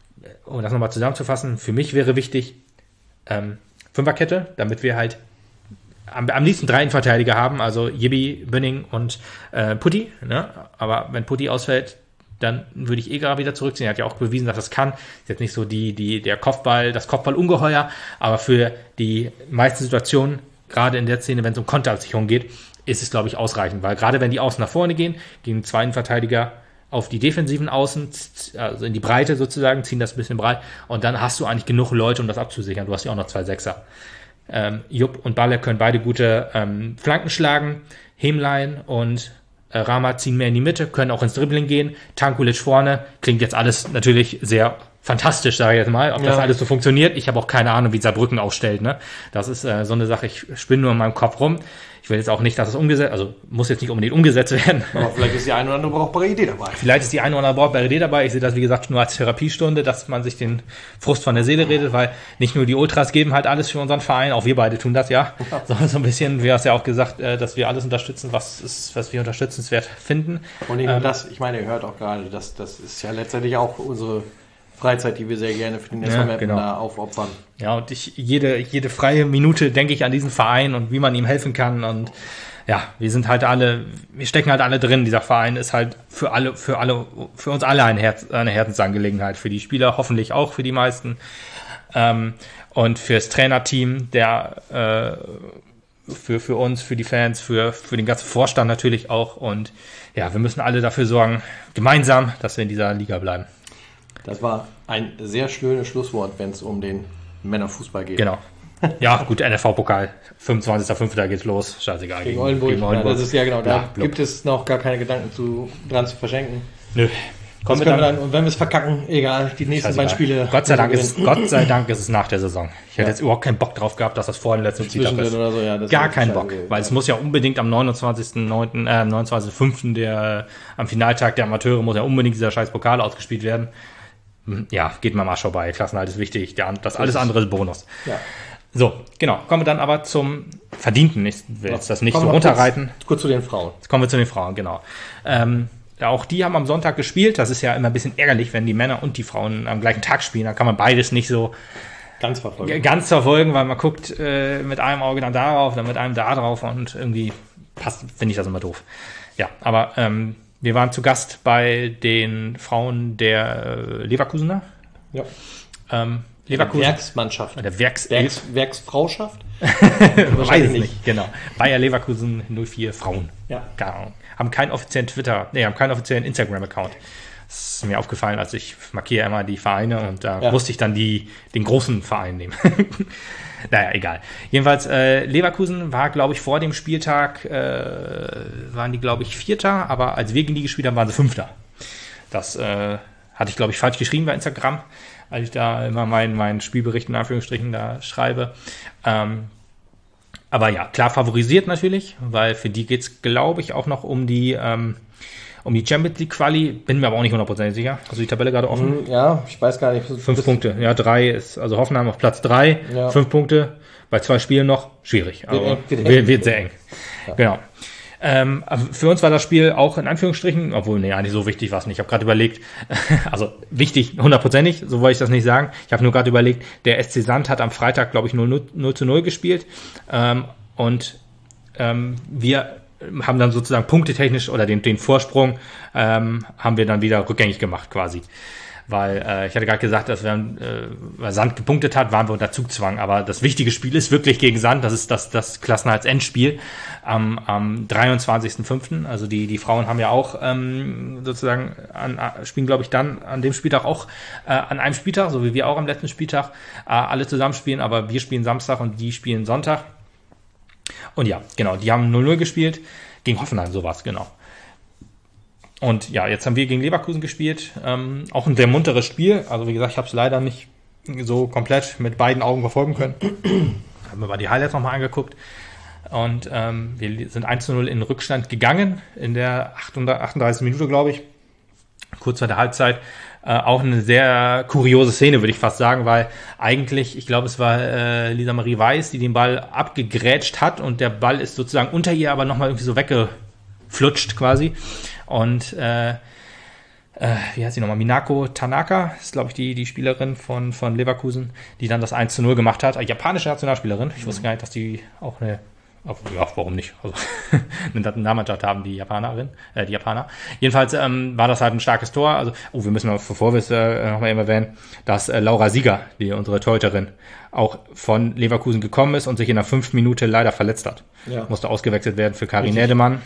um das nochmal zusammenzufassen, für mich wäre wichtig, ähm, Fünferkette, damit wir halt Am, am liebsten drei Innenverteidiger haben, also Jibi, Bünning und äh, Putti. Ne? Aber wenn Putti ausfällt, dann würde ich eh gerade wieder zurückziehen. Er hat ja auch bewiesen, dass er es kann. Ist jetzt nicht so die, die, der Kopfball, das Kopfballungeheuer, aber für die meisten Situationen, gerade in der Szene, wenn es um Konterabsicherung geht, ist es, glaube ich, ausreichend. Weil gerade wenn die Außen nach vorne gehen, gehen zwei Innenverteidiger auf die defensiven Außen, also in die Breite sozusagen, ziehen das ein bisschen breit und dann hast du eigentlich genug Leute, um das abzusichern. Du hast ja auch noch zwei Sechser. Ähm, Jupp und Balle können beide gute ähm, Flanken schlagen. Hemlein und äh, Rama ziehen mehr in die Mitte, können auch ins Dribbling gehen. Tankulic vorne. Klingt jetzt alles natürlich sehr fantastisch, sage ich jetzt mal, ob ja. das alles so funktioniert. Ich habe auch keine Ahnung, wie Saarbrücken aufstellt. Ne? Das ist äh, so eine Sache, ich spinne nur in meinem Kopf rum. Ich will jetzt auch nicht, dass es umgesetzt, also muss jetzt nicht unbedingt umgesetzt werden. Aber vielleicht ist die eine oder andere brauchbare Idee dabei. Vielleicht ist die eine oder andere brauchbare Idee dabei. Ich sehe das, wie gesagt, nur als Therapiestunde, dass man sich den Frust von der Seele redet, weil nicht nur die Ultras geben halt alles für unseren Verein, auch wir beide tun das ja, ja. sondern so ein bisschen, wir haben es ja auch gesagt, dass wir alles unterstützen, was ist, was wir unterstützenswert finden. Und nicht nur ähm, das, ich meine, ihr hört auch gerade, das, das ist ja letztendlich auch unsere Freizeit, die wir sehr gerne für den S V M ja, genau. da aufopfern. Ja, und ich, jede, jede freie Minute denke ich an diesen Verein und wie man ihm helfen kann und ja, wir sind halt alle, wir stecken halt alle drin. Dieser Verein ist halt für alle, für alle, für uns alle ein Herz, eine Herzensangelegenheit. Für die Spieler hoffentlich auch, für die meisten. Ähm, und fürs Trainerteam, der, äh, für, für uns, für die Fans, für, für den ganzen Vorstand natürlich auch. Und ja, wir müssen alle dafür sorgen, gemeinsam, dass wir in dieser Liga bleiben. Das war ein sehr schönes Schlusswort, wenn es um den Männerfußball geht. Genau. Ja, gut, N F V-Pokal, fünfundzwanzigster fünfter geht's los, scheißegal. Gegen, gegen Oldenburg. Gegen Oldenburg. Ja, das ist ja genau, da ja, gibt es noch gar keine Gedanken zu, dran zu verschenken. Nö. Kommen wir dann, wir dann, und wenn wir es verkacken, egal, die nächsten beiden Spiele. Gott sei Dank ist, Gott sei Dank ist es nach der Saison. Ich hätte ja. jetzt überhaupt keinen Bock drauf gehabt, dass das vor den letzten Spieltag ist. Oder so, ja, das Gar keinen Bock, geht, weil ja. es muss ja unbedingt am neunundzwanzigsten neunten äh, neunundzwanzigsten fünften der, am Finaltag der Amateure muss ja unbedingt dieser scheiß Pokal ausgespielt werden. Ja, geht mal Marsch vorbei. Klassenhalt ist wichtig, der, das alles andere ist Bonus. Ja. So, genau. Kommen wir dann aber zum Verdienten. Ich will jetzt das nicht kommen so runterreiten. Kurz, kurz zu den Frauen. Jetzt kommen wir zu den Frauen, genau. Ähm, auch die haben am Sonntag gespielt. Das ist ja immer ein bisschen ärgerlich, wenn die Männer und die Frauen am gleichen Tag spielen. Da kann man beides nicht so ganz verfolgen, ganz verfolgen, weil man guckt äh, mit einem Auge dann darauf, dann mit einem da drauf und irgendwie passt, finde ich das immer doof. Ja, aber ähm, wir waren zu Gast bei den Frauen der äh, Leverkusener. Ja. Ähm, Leverkusen. Der Werksmannschaft. Der Werks Werks Werksfrauschaft? Weiß ich nicht, genau. Bayer Leverkusen null vier Frauen. Ja. Keine Ahnung. Haben keinen offiziellen Twitter, nee, haben keinen offiziellen Instagram-Account. Das ist mir aufgefallen, als ich markiere immer die Vereine und da ja. musste ich dann die, den großen Verein nehmen. Naja, egal. Jedenfalls, äh, Leverkusen war, glaube ich, vor dem Spieltag, äh, waren die, glaube ich, Vierter, aber als wir gegen die gespielt haben, waren sie Fünfter. Das äh, hatte ich, glaube ich, falsch geschrieben bei Instagram, als ich da immer meinen mein Spielbericht in Anführungsstrichen da schreibe. Ähm, aber ja, klar favorisiert natürlich, weil für die geht's, glaube ich, auch noch um die, ähm, um die Champions League Quali, bin mir aber auch nicht hundertprozentig sicher. Also die Tabelle gerade offen. Ja, ich weiß gar nicht. Fünf Punkte. Ja, drei ist, also Hoffenheim auf Platz drei, ja. fünf Punkte. Bei zwei Spielen noch schwierig. Aber wird, wird, wird, wird sehr eng. Ja. Genau. Ähm, für uns war das Spiel auch in Anführungsstrichen, obwohl, nee, eigentlich so wichtig war es nicht. Ich habe gerade überlegt, also wichtig, hundertprozentig, so wollte ich das nicht sagen. Ich habe nur gerade überlegt, der S C Sand hat am Freitag, glaube ich, null zu null gespielt. Ähm, und ähm, wir haben dann sozusagen punktetechnisch oder den, den Vorsprung ähm, haben wir dann wieder rückgängig gemacht quasi. Weil äh, ich hatte gerade gesagt, dass wir, äh, weil Sand gepunktet hat, waren wir unter Zugzwang. Aber das wichtige Spiel ist wirklich gegen Sand. Das ist das, das Klassenerhalts-Endspiel am, am dreiundzwanzigsten fünften Also die, die Frauen haben ja auch ähm, sozusagen an, spielen, glaube ich, dann an dem Spieltag auch äh, an einem Spieltag, so wie wir auch am letzten Spieltag äh, alle zusammen spielen. Aber wir spielen Samstag und die spielen Sonntag. Und ja, genau, die haben null null gespielt. Gegen Hoffenheim, sowas, genau. Und ja, jetzt haben wir gegen Leverkusen gespielt. Ähm, auch ein sehr munteres Spiel. Also wie gesagt, ich habe es leider nicht so komplett mit beiden Augen verfolgen können. Haben wir mal die Highlights nochmal angeguckt. Und ähm, wir sind eins zu null in Rückstand gegangen in der achtunddreißigsten Minute, glaube ich. Kurz vor der Halbzeit. Äh, auch eine sehr kuriose Szene, würde ich fast sagen, weil eigentlich, ich glaube, es war äh, Lisa Marie Weiß, die den Ball abgegrätscht hat und der Ball ist sozusagen unter ihr, aber nochmal irgendwie so weggeflutscht quasi. Und äh, äh, wie heißt sie nochmal? Minako Tanaka ist, glaube ich, die, die Spielerin von, von Leverkusen, die dann das eins zu null gemacht hat. Eine japanische Nationalspielerin. Ich wusste gar nicht, dass die auch eine, auch, ja, warum nicht? Also eine Nationalmannschaft haben, die Japanerin, äh, die Japaner. Jedenfalls ähm, war das halt ein starkes Tor. Also, oh, wir müssen noch, bevor wir es äh, nochmal eben erwähnen, dass äh, Laura Sieger, die unsere Torhüterin, auch von Leverkusen gekommen ist und sich in der fünften Minute leider verletzt hat. Ja. Musste ausgewechselt werden für Karin Nädemann.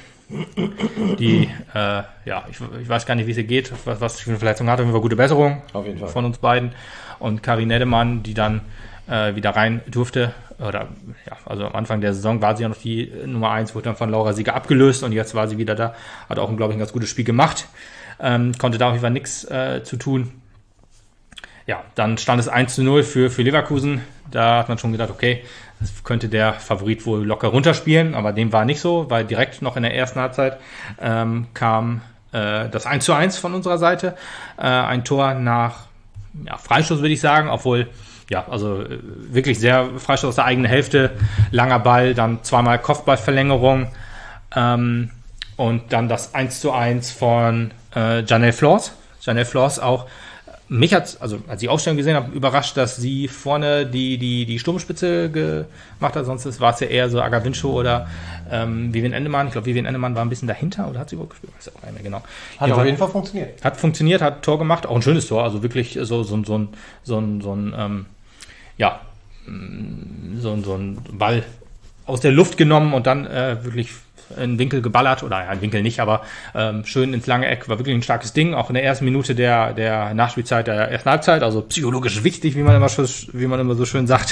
Die, äh, ja, ich, ich weiß gar nicht, wie es ihr geht, was, was sie für eine Verletzung hat. Auf jeden Fall gute Besserung Auf jeden Fall. von uns beiden. Und Karin Nädemann, die dann äh, wieder rein durfte, oder ja, also am Anfang der Saison war sie ja noch die Nummer eins, wurde dann von Laura Sieger abgelöst und jetzt war sie wieder da. Hat auch, glaube ich, ein ganz gutes Spiel gemacht. Ähm, konnte da auf jeden Fall nichts äh, zu tun. Ja, dann stand es eins zu null für, für Leverkusen. Da hat man schon gedacht, okay, das könnte der Favorit wohl locker runterspielen, aber dem war nicht so, weil direkt noch in der ersten Halbzeit ähm, kam äh, das eins zu eins von unserer Seite. Äh, ein Tor nach ja, Freistoß, würde ich sagen, obwohl, ja, also äh, wirklich sehr Freistoß aus der eigenen Hälfte, langer Ball, dann zweimal Kopfballverlängerung ähm, und dann das eins zu eins von äh, Janelle Flors. Janelle Flors auch. Mich hat, also als ich die Aufstellung gesehen habe, überrascht, dass sie vorne die die die Sturmspitze gemacht hat. Sonst war es ja eher so Agavincho oder ähm, Vivian Endemann. Ich glaube, Vivian Endemann war ein bisschen dahinter oder hat sie überhaupt gespielt? Weiß auch nicht mehr genau. Hat auf jeden Fall funktioniert. Hat funktioniert, hat Tor gemacht, auch ein schönes Tor. Also wirklich so so so ein so ein so ein ähm, ja so ein so ein Ball aus der Luft genommen und dann äh, wirklich in Winkel geballert, oder ja, in Winkel nicht, aber ähm, schön ins lange Eck, war wirklich ein starkes Ding, auch in der ersten Minute der der Nachspielzeit der ersten Halbzeit, also psychologisch wichtig, wie man immer, wie man immer so schön sagt.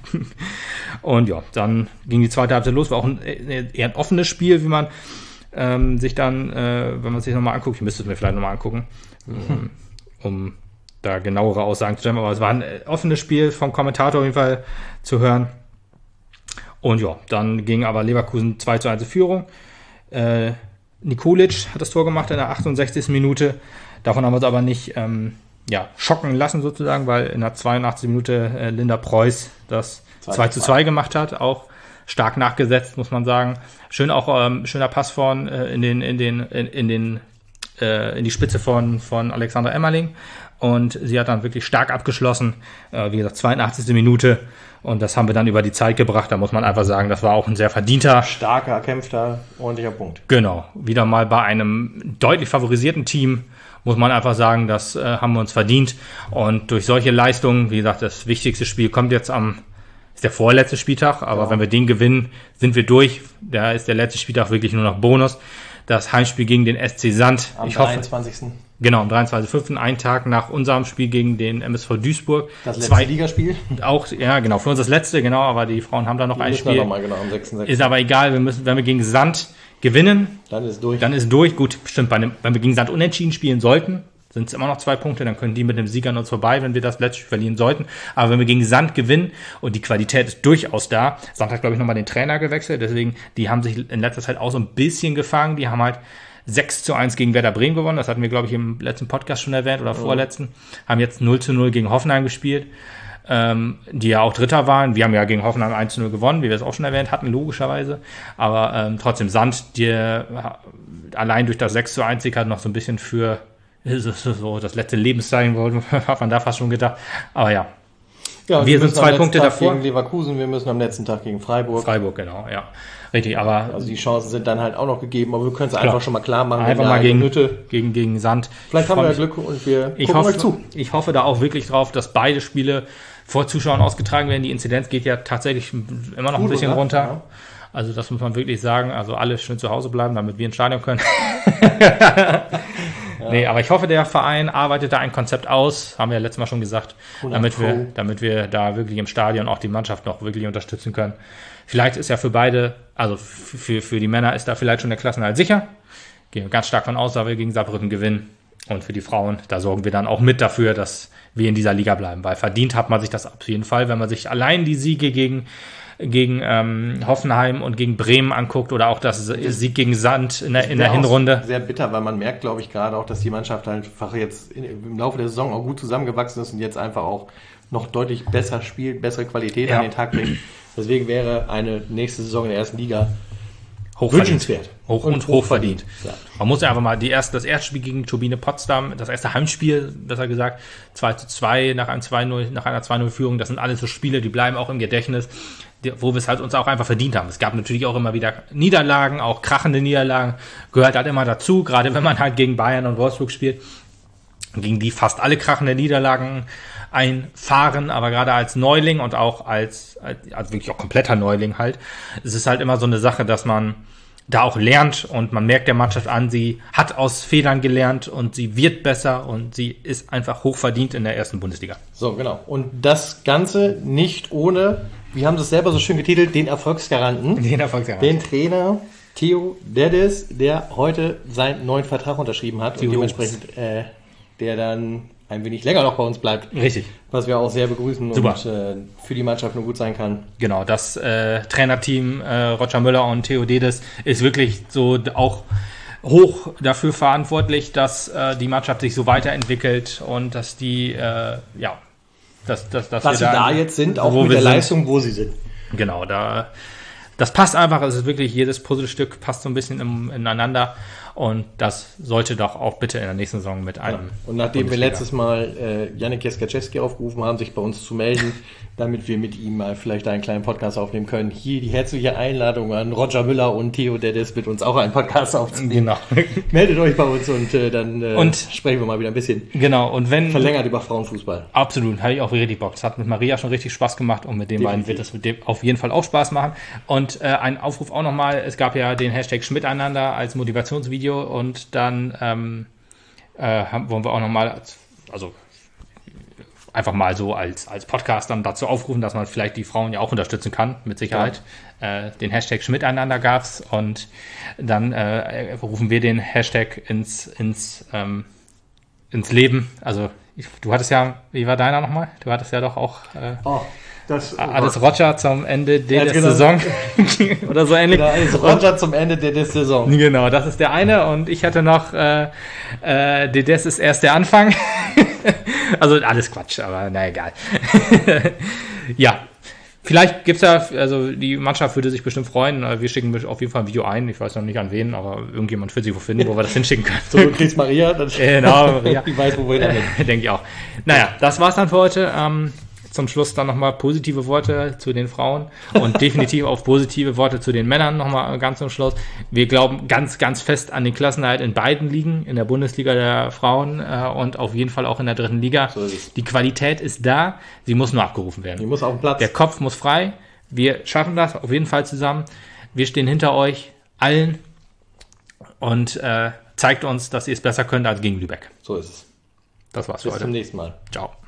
Und ja, dann ging die zweite Halbzeit los, war auch ein eher ein offenes Spiel, wie man ähm, sich dann, äh, wenn man sich nochmal anguckt, ich müsste es mir vielleicht nochmal angucken, mhm. um da genauere Aussagen zu stellen, aber es war ein offenes Spiel vom Kommentator auf jeden Fall zu hören. Und ja, dann ging aber Leverkusen zwei zu eins in Führung. Äh, Nikolic hat das Tor gemacht in der achtundsechzigsten Minute. Davon haben wir uns aber nicht ähm, ja, schocken lassen sozusagen, weil in der zweiundachtzigsten Minute äh, Linda Preuß das zwei zu zwei gemacht hat. Auch stark nachgesetzt, muss man sagen. Schön auch ähm, schöner Pass von äh, in den in den in, in den äh, in die Spitze von von Alexandra Emmerling. Und sie hat dann wirklich stark abgeschlossen. Äh, wie gesagt, zweiundachtzigste Minute. Und das haben wir dann über die Zeit gebracht. Da muss man einfach sagen, das war auch ein sehr verdienter, starker, erkämpfter, ordentlicher Punkt. Genau. Wieder mal bei einem deutlich favorisierten Team, muss man einfach sagen, das äh, haben wir uns verdient. Und durch solche Leistungen, wie gesagt, das wichtigste Spiel kommt jetzt am, ist der vorletzte Spieltag. Aber ja. Wenn wir den gewinnen, sind wir durch. Da ist der letzte Spieltag wirklich nur noch Bonus. Das Heimspiel gegen den S C Sand. Am ich dreiundzwanzigsten Hoffe, genau, am dreiundzwanzigsten fünften Ein Tag nach unserem Spiel gegen den M S V Duisburg. Das letzte Zwei, Ligaspiel. Auch, ja, genau, für uns das letzte, genau, aber die Frauen haben da noch die ein Spiel. Noch mal, genau, am sechsten sechsten Ist aber egal, wir müssen, wenn wir gegen Sand gewinnen, dann ist durch. Dann ist durch. Gut, stimmt, bei einem, wenn wir gegen Sand unentschieden spielen sollten, sind es immer noch zwei Punkte, dann können die mit dem Sieg an uns vorbei, wenn wir das letzte Spiel verlieren sollten. Aber wenn wir gegen Sand gewinnen und die Qualität ist durchaus da, Sand hat, glaube ich, nochmal den Trainer gewechselt, deswegen, die haben sich in letzter Zeit auch so ein bisschen gefangen, die haben halt sechs zu eins gegen Werder Bremen gewonnen. Das hatten wir, glaube ich, im letzten Podcast schon erwähnt oder vorletzten. Haben jetzt null zu null gegen Hoffenheim gespielt, ähm, die ja auch Dritter waren. Wir haben ja gegen Hoffenheim eins zu null gewonnen, wie wir es auch schon erwähnt hatten, logischerweise. Aber ähm, trotzdem, Sand, die äh, allein durch das sechs zu eins Sieg hat noch so ein bisschen für so das letzte Lebenszeichen, hat man da fast schon gedacht. Aber ja, Ja, wir sind zwei Punkte Tag davor. Gegen Leverkusen, wir müssen am letzten Tag gegen Freiburg. Freiburg, genau, ja. Richtig, aber Also die Chancen sind dann halt auch noch gegeben, aber wir können es einfach schon mal klar machen. einfach wenn mal wir gegen, Nütte. gegen, gegen Sand. Vielleicht Ich haben wir ja freu Glück und wir Ich gucken hoffe, euch zu. ich hoffe da auch wirklich drauf, dass beide Spiele vor Zuschauern ausgetragen werden. Die Inzidenz geht ja tatsächlich immer noch ein Gut, bisschen oder? runter. Ja. Also das muss man wirklich sagen. Also alle schön zu Hause bleiben, damit wir ins Stadion können. Nee, aber ich hoffe, der Verein arbeitet da ein Konzept aus, haben wir ja letztes Mal schon gesagt, damit wir, damit wir da wirklich im Stadion auch die Mannschaft noch wirklich unterstützen können. Vielleicht ist ja für beide, also für, für die Männer ist da vielleicht schon der Klassenerhalt sicher. Gehen wir ganz stark von aus, da wir gegen Saarbrücken gewinnen. Und für die Frauen, da sorgen wir dann auch mit dafür, dass wir in dieser Liga bleiben. Weil verdient hat man sich das auf jeden Fall, wenn man sich allein die Siege gegen gegen ähm, Hoffenheim und gegen Bremen anguckt oder auch das Sieg gegen Sand in der, in der Hinrunde. Sehr bitter, weil man merkt, glaube ich, gerade auch, dass die Mannschaft einfach jetzt in, im Laufe der Saison auch gut zusammengewachsen ist und jetzt einfach auch noch deutlich besser spielt, bessere Qualität Ja. an den Tag bringt. Deswegen wäre eine nächste Saison in der ersten Liga Hochverdient. wünschenswert. Hoch und hochverdient. Ja. Man muss ja einfach mal die erste, das erste Spiel gegen Turbine Potsdam, das erste Heimspiel, besser gesagt, zwei zu zwei nach einem zwei null, nach einer zwei null Führung, das sind alles so Spiele, die bleiben auch im Gedächtnis, die, wo wir es halt uns auch einfach verdient haben. Es gab natürlich auch immer wieder Niederlagen, auch krachende Niederlagen, gehört halt immer dazu, gerade wenn man halt gegen Bayern und Wolfsburg spielt, gegen die fast alle krachende Niederlagen einfahren, aber gerade als Neuling und auch als, als wirklich auch kompletter Neuling halt, es ist halt immer so eine Sache, dass man da auch lernt und man merkt der Mannschaft an, sie hat aus Fehlern gelernt und sie wird besser und sie ist einfach hochverdient in der ersten Bundesliga. So, genau. Und das Ganze nicht ohne, wir haben es selber so schön getitelt, den Erfolgsgaranten, Den Erfolgsgaranten. den Trainer Theo Dedis, der heute seinen neuen Vertrag unterschrieben hat Theo und dementsprechend äh, der dann ein wenig länger noch bei uns bleibt. Richtig. Was wir auch sehr begrüßen Super. und äh, für die Mannschaft nur gut sein kann. Genau, das äh, Trainerteam äh, Roger Müller und Theo Dedis ist wirklich so auch hoch dafür verantwortlich, dass äh, die Mannschaft sich so weiterentwickelt und dass die, äh, ja, dass, dass, dass Dass sie wir da jetzt sind, auch wo mit wir der sind. Leistung, wo sie sind. Genau, da das passt einfach, es ist wirklich, jedes Puzzlestück passt so ein bisschen im, ineinander und das sollte doch auch bitte in der nächsten Saison mit einem. Und nachdem wir Bundesliga- letztes Mal äh, Janik Jeskaczewski aufgerufen haben, sich bei uns zu melden, damit wir mit ihm mal vielleicht einen kleinen Podcast aufnehmen können, hier die herzliche Einladung an Roger Müller und Theo Dedis, mit uns auch einen Podcast aufzunehmen. Genau. Meldet euch bei uns und äh, dann äh, Und- sprechen wir mal wieder ein bisschen Genau, und wenn. verlängert über Frauenfußball. Absolut, habe ich auch richtig Bock. Das hat mit Maria schon richtig Spaß gemacht und mit den beiden wird Definitiv. das mit dem auf jeden Fall auch Spaß machen. Und äh, ein Aufruf auch nochmal, es gab ja den Hashtag Schmiteinander als Motivationsvideo und dann ähm, äh, haben, wollen wir auch nochmal, also einfach mal so als, als Podcast dann dazu aufrufen, dass man vielleicht die Frauen ja auch unterstützen kann, mit Sicherheit. Äh, den Hashtag Schmiteinander gab's und dann äh, rufen wir den Hashtag ins, ins, ähm, ins Leben. Also ich, du hattest ja, wie war deiner nochmal? Du hattest ja doch auch äh, Oh, das alles Roger zum Ende der Ja, genau. Saison oder so ähnlich. Genau, alles Roger zum Ende der, der Saison. Genau, das ist der eine und ich hatte noch äh, äh, Dedes ist erst der Anfang. Also alles Quatsch, aber na egal. Ja, vielleicht gibt's ja, also die Mannschaft würde sich bestimmt freuen. Wir schicken auf jeden Fall ein Video ein. Ich weiß noch nicht an wen, aber irgendjemand wird sich wo finden, wo wir das hinschicken können. So, du kriegst Maria, dann Genau, Maria. ich weiß, wo wir damit. Denke ich auch. Naja, das war's dann für heute. Ähm, zum Schluss dann nochmal positive Worte zu den Frauen und definitiv auch positive Worte zu den Männern nochmal ganz zum Schluss. Wir glauben ganz, ganz fest an den Klassenerhalt in beiden Ligen, in der Bundesliga der Frauen äh, und auf jeden Fall auch in der dritten Liga. So ist es. Die Qualität ist da, sie muss nur abgerufen werden. Die muss auf den Platz. Der Kopf muss frei. Wir schaffen das auf jeden Fall zusammen. Wir stehen hinter euch allen und äh, zeigt uns, dass ihr es besser könnt als gegen Lübeck. So ist es. Das war's Bis für zum heute. nächsten Mal. Ciao.